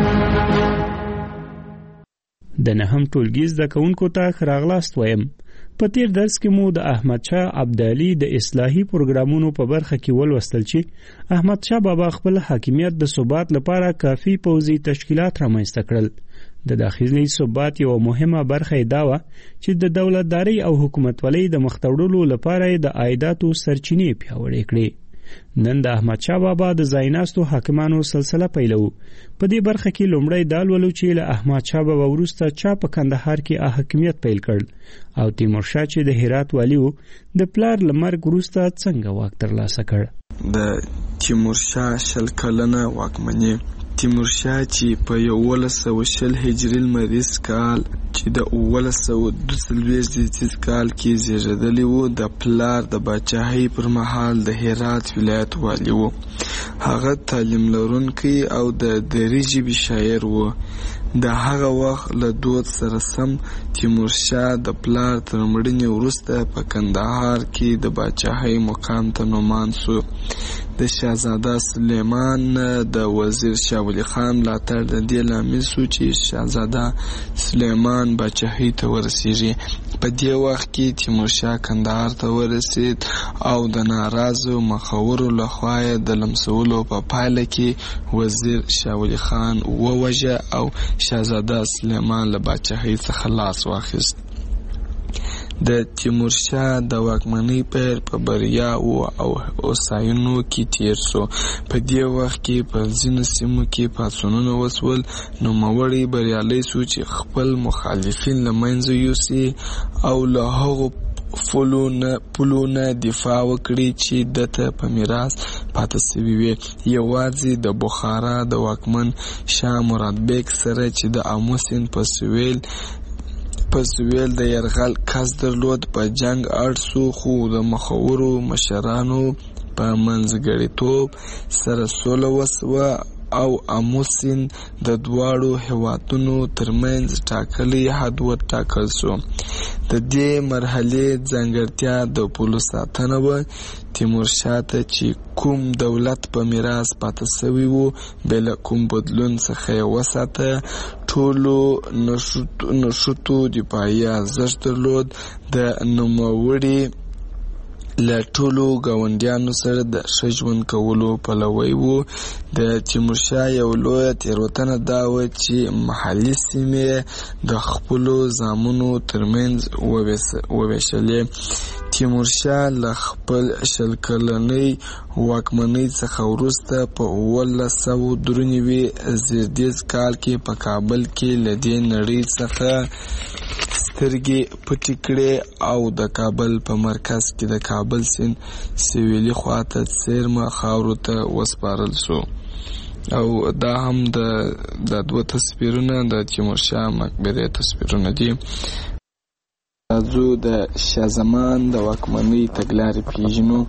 د 9 ټولګي زده کوونکو ته ښه راغلاست وایم. په تیر درس کې مو د احمد شاه ابدالي د اصلاحي پروګرامونو په برخه کې ولوستل چې احمد شاه بابا خپل حاکمیت د ثبات لپاره کافي پوځي تشکیلات رامنځته کړل. د داخلي ثبات یو مهمه برخه دا و چې د دولتداري او حکومتولۍ د مخته لپاره د عایداتو سرچینې پیاوړې کړې. نن د احمد شاه بابا د ځایناستو حاکمانو سلسله پیلو. په دې برخه کې لومړی دا ولولو چې له احمد شاه بابا وروسته چا په کندهار کې حاکمیت پیل کړ او تیمورشاه چې د هرات والی و د پلار له مرګ وروسته څنګه واک ترلاسه کړ. د تیمورشاه 20 کلنه واکمني تیمورشاه چې په 1120 هجري لمریز کال چې د 1942 کال کې زیږیدلی و د پلار د باچاهۍ پر مهال د هرات ولایت والی و. هغه تعلیم لرونکی او د دري ژبې شاعر و. د هغه وخت له دود سره سم تیمورشاه د پلار تر مړینې وروسته په کندهار کې د باچاهۍ مقام ته نومان سو. د شاهزاده سلیمان د وزیر شاه ولی خان ملاتړ د دې لامل سو چې شاهزاده سلیمان باچاهۍ ته ورسیږي. په دې وخت کې تیمورشاه کندهار ته ورسید او د ناراضو مخورو لخوا د لمسولو په پایله کې وزیر شاه ولی خان ووژه او شاهزاده سلیمان له باچاهۍ څخه لاس واخیست. د تیمورشاه د واکمنۍ پیر په بریا او اوساینو کې تیر سو. په دې وخت کې په ځینو سیمو کې پاڅونونه وسول. نوموړی بریالی سو چې خپل مخالفین له منځه یوسي او له هغو پولونه دفاع وکړي چې دته په میراث پاتې سوي وي. یوازې د بخارا د واکمن شاه مراد بیک سره چې د آمو سیند په سویل د یرغل کس درلود په جنگ اړ سو، خو د مخورو مشرانو په منځګړیتوب سره سوله وسوه او آمو سیند د دواړو هیوادونو ترمنځ ټاکلی حد وټاکل سو. د دې مرحلې ځانګړتیا د پولو ساتنه وه. تیمورشاه ته چې کوم دولت په میراث پاتې سوی و بې له کوم بدلون څخه یې وساته. ټولو نښتو دفاعي ارزښت درلود. د نوموړي له ټولو ګاونډیانو سره د ښه ژوند کولو پلوی و. د تیمورشاه یو لویه تېروتنه دا وه چې محلي سیمې د خپلو زامنو ترمنځ وویشلې. تیمورشاه له خپل 20 کلنۍ واکمنۍ څخه وروسته په 1993 زیږدیز کال کې په کابل کې له دې نړۍ څخه سترګې پټې کړې او د کابل په مرکز کې د کابل سیند سویلي خواته څیرمه خاورو ته وسپارل سو. او دا هم د 2 تصویرونه د تیمورشاه مقبرې تصویرونه دي. راځو د شاه زمان د واکمنۍ تګلارې پیژنو.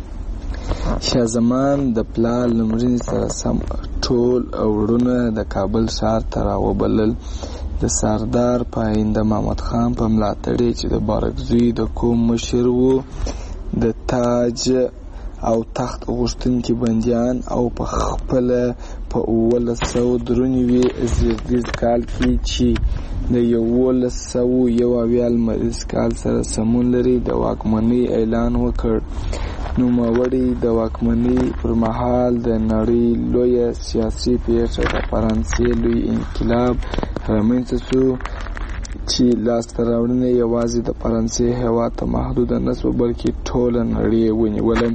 شاه زمان د پلار له مړینې سره سم ټول وروڼه د کابل ښار ته راوبلل. د سردار پاینده محمد خان په ملاتړ چې د بارکزوی د کوم مشر و د تاج او تخت غوښتونکي بندیان او په خپل په 1993 زیږدیز کال کې چې د 1901 لمریز کال سره سمون لري د واکمنۍ اعلان وکړ. نوموړي د واکمنۍ پر مهال د نړۍ لویه سیاسي پیښه د فرانسې لوی انقلاب رامنځته سو چې لاسته راوړنې یوازې د فرانسې هېواد ته محدوده نه سوه بلکې ټوله نړۍ ونیوله.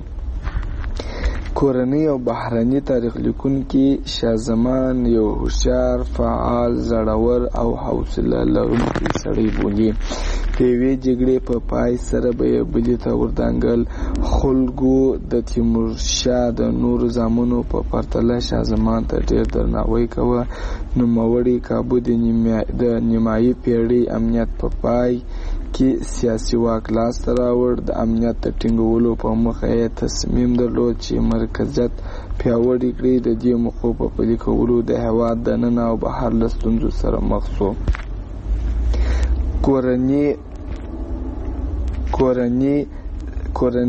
کورنۍ او بهرني تاریخ لیکونکي شاه زمان یو هوښیار، فعال، زړور او حوصله لرونکی سړی بولي. د یوې جګړې په پای سره به یې بلې ته وردانګل. خلکو د تیمورشاه د نورو زامنو په پرتله شاه زمان ته ډېر درناوی کوه. نوموړي کابو د نیمایي پیړۍ امنیت په پای کې سیاسي واک لاسته راوړ. د امنیت د ټینګولو په موخه یې تصمیم درلود چې مرکزیت پیاوړی کړي. د دې موخو په پلي کولو د هېواد دننه او بهر له ستونزو سره مخ سو.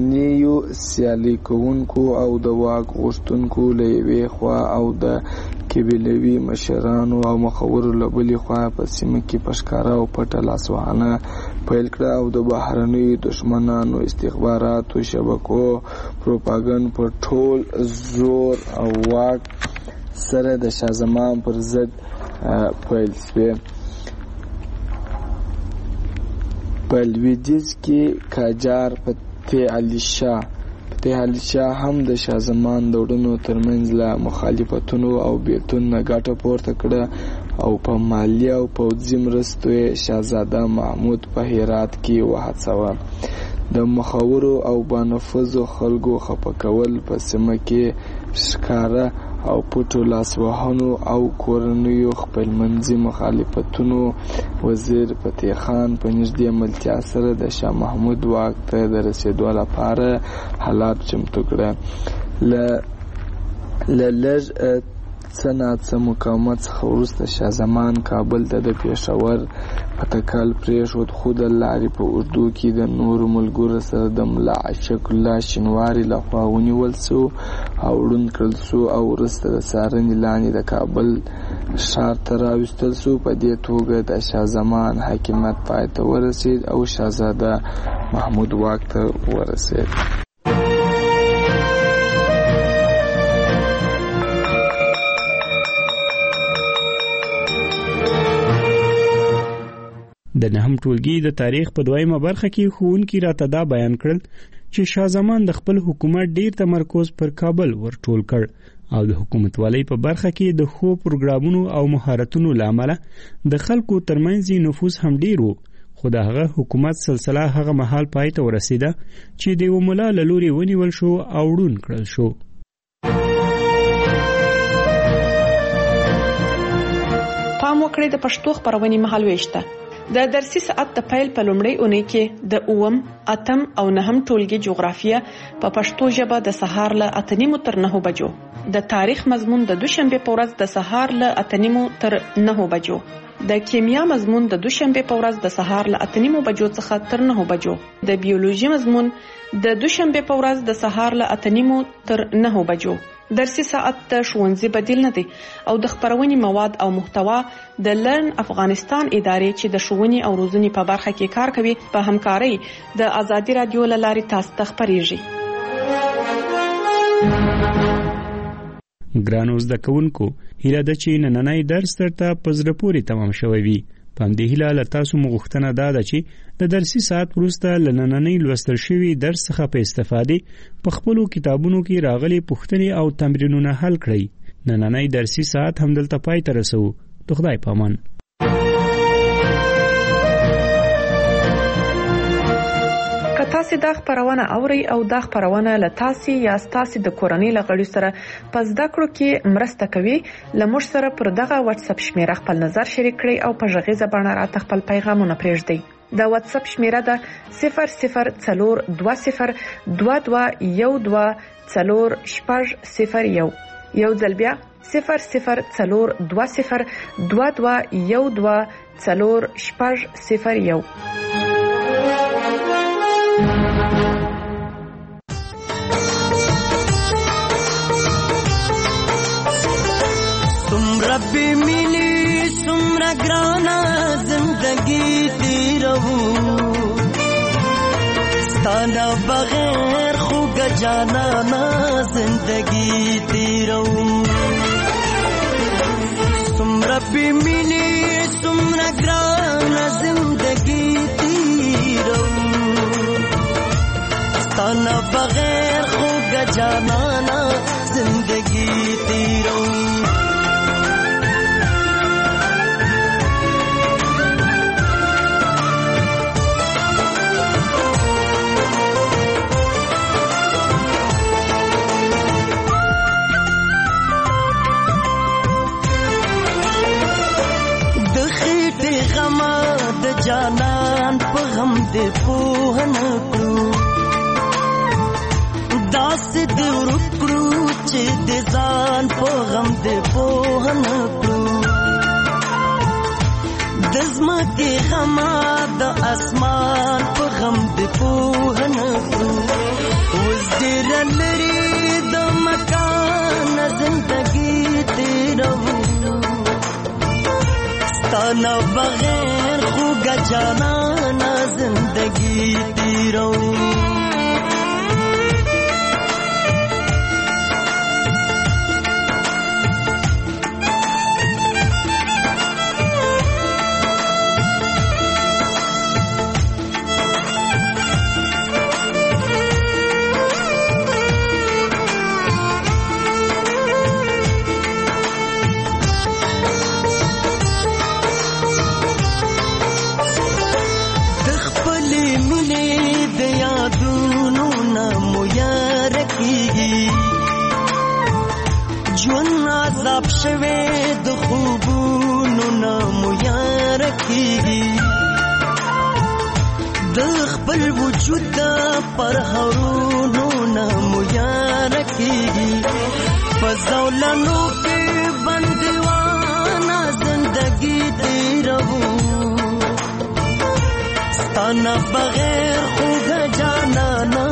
کورنیو سیالي کوونکو او د واک غوښتونکو له یوې خوا او د قبیلوي مشرانو او مخورو له بلې خوا په سیمه کې په ښکاره او پټه لاسوهنه پیل کړه او د بهرنیو دښمنانو استخباراتو شبکو پروپاګند په ټول زور او واک سره د شاه زمان پر ضد پیل شوې. په لویدیځ کې قاجار فتح علي شاه هم د شاه زمان د وړونو ترمنځ له مخالفتونو او بیلتون نه ګټه پورته کړه او په مالی او پوځي مرستو یې شاهزاده محمود په هرات کې وهڅاوه. د مخورو او بانفوذو خلکو خفه کول په سیمه کې ښکاره او پټو لاسوهنو او کورنیو خپلمنځي مخالفتونو وزیر فتح خان په نږدې ملتیا سره د شاه محمود واک ته د رسېدو لپاره حالات چمتو کړه. له لږ څه ناڅه مقاومت څخه وروسته شاه زمان کابل ته د پېښور په تکل پرېښود، خو د لارې په اوږدو کې د نورو ملګرو سره د ملا عاشق الله شینواري لخوا ونیول سو او ړوند کړل سو او وروسته د څارنې لاندې د کابل ښار ته راوستل سو. په دې توګه د شاه زمان حاکمیت پای ته ورسېد او شاهزاده محمود واک ته ورسېد. د نهم ټولګي د تاریخ په دویمه برخه کې ښوونکي راته دا بیان کړل چې شاه زمان د خپل حکومت ډیر تمرکز پر کابل ورټول کړ او د حکومتوالۍ په برخه کې د ښو پروګرامونو او مهارتونو له امله د خلکو ترمنځ نفوذ هم ډیر و. خو د هغه حکومت سلسله هغه مهال پای ته ورسېده چې د یوه ملا له لورې ونیول شو او ړوند کړل شو. پام وکړئ د پښتو خپرونې مهالوېش ته. د درسي ساعت د پیل په لومړۍ اونۍ کې د 8م، 8م او 9م ټولګي جغرافیه په پښتو ژبه د سهار له 8:30 تر 9 بجو، د تاریخ مضمون د دوشنبه په ورځ د سهار له 8:30 تر 9 بجو، د کیمیا مضمون د دوشنبه په ورځ د سهار له 8:30 بجو څخه تر 9 بجو، د بیولوژي مضمون د دوشنبه په ورځ د سهار له 8:30 تر 9 بجو. درسي ساعت د ښوونځي بدیل نه دی او د خپرونې مواد او محتوا د لرن افغانستان ادارې چې د ښوونې او روزنې په برخه کې کار کوي په همکارۍ د ازادي رادیو له لارې تاسو ته خپریږي. ګرانو زده کوونکو، هیله ده چې نننی درس درته په زړه پورې تمام شوی وي. په همدې هیله له تاسو مو غوښتنه دا ده چې د درسي ساعت وروسته له نننۍ لوستل شوي درس څخه په استفادې په خپلو کتابونو کې راغلي پوښتنې او تمرینونه حل کړئ. نننۍ درسي ساعت همدلته پای ته رسوو. د خدای په امان. که تاسو دا خبرونه اورئ او دا خبرونه له تاسو یا تاسو د کورنۍ لغړي سره په زده کړو کې مرسته کوي، لمر سره پر دغه واتس اپ شمیره خپل نظر شریک کړئ او په ژغیزه باندې راته خپل پیغامونه پرېږدئ. د واتس اپ شمیره ده 004212124001. یو ځل بیا 004212124001. ربی مینی سمرا گرانا زندگی تیرہو ستانا بغیر خوگ جانا نا زندگی تیرہو ربی مینی سمرا گرانا زندگی تیرہو ستانا بغیر خوگ جانا نا زندگی تیرہو جانان په غم دې پوهن کړو داس دې ورکړو چې دې ځان په غم دې پوهن کړو د زمکې غما د اسمان په غم د پوه نه کړو اوس ډېر لري د مکان زندګي تیرو ستانه بغیر خوږه جانانه زندګي تیرو عذاب شوه د خوبونو نامو یار کیږي د خپل وجود پر هرونو نامو یار کیږي فزولانو کې بندوانه زندگی تیرو ستانه بغیر خوږه جانانه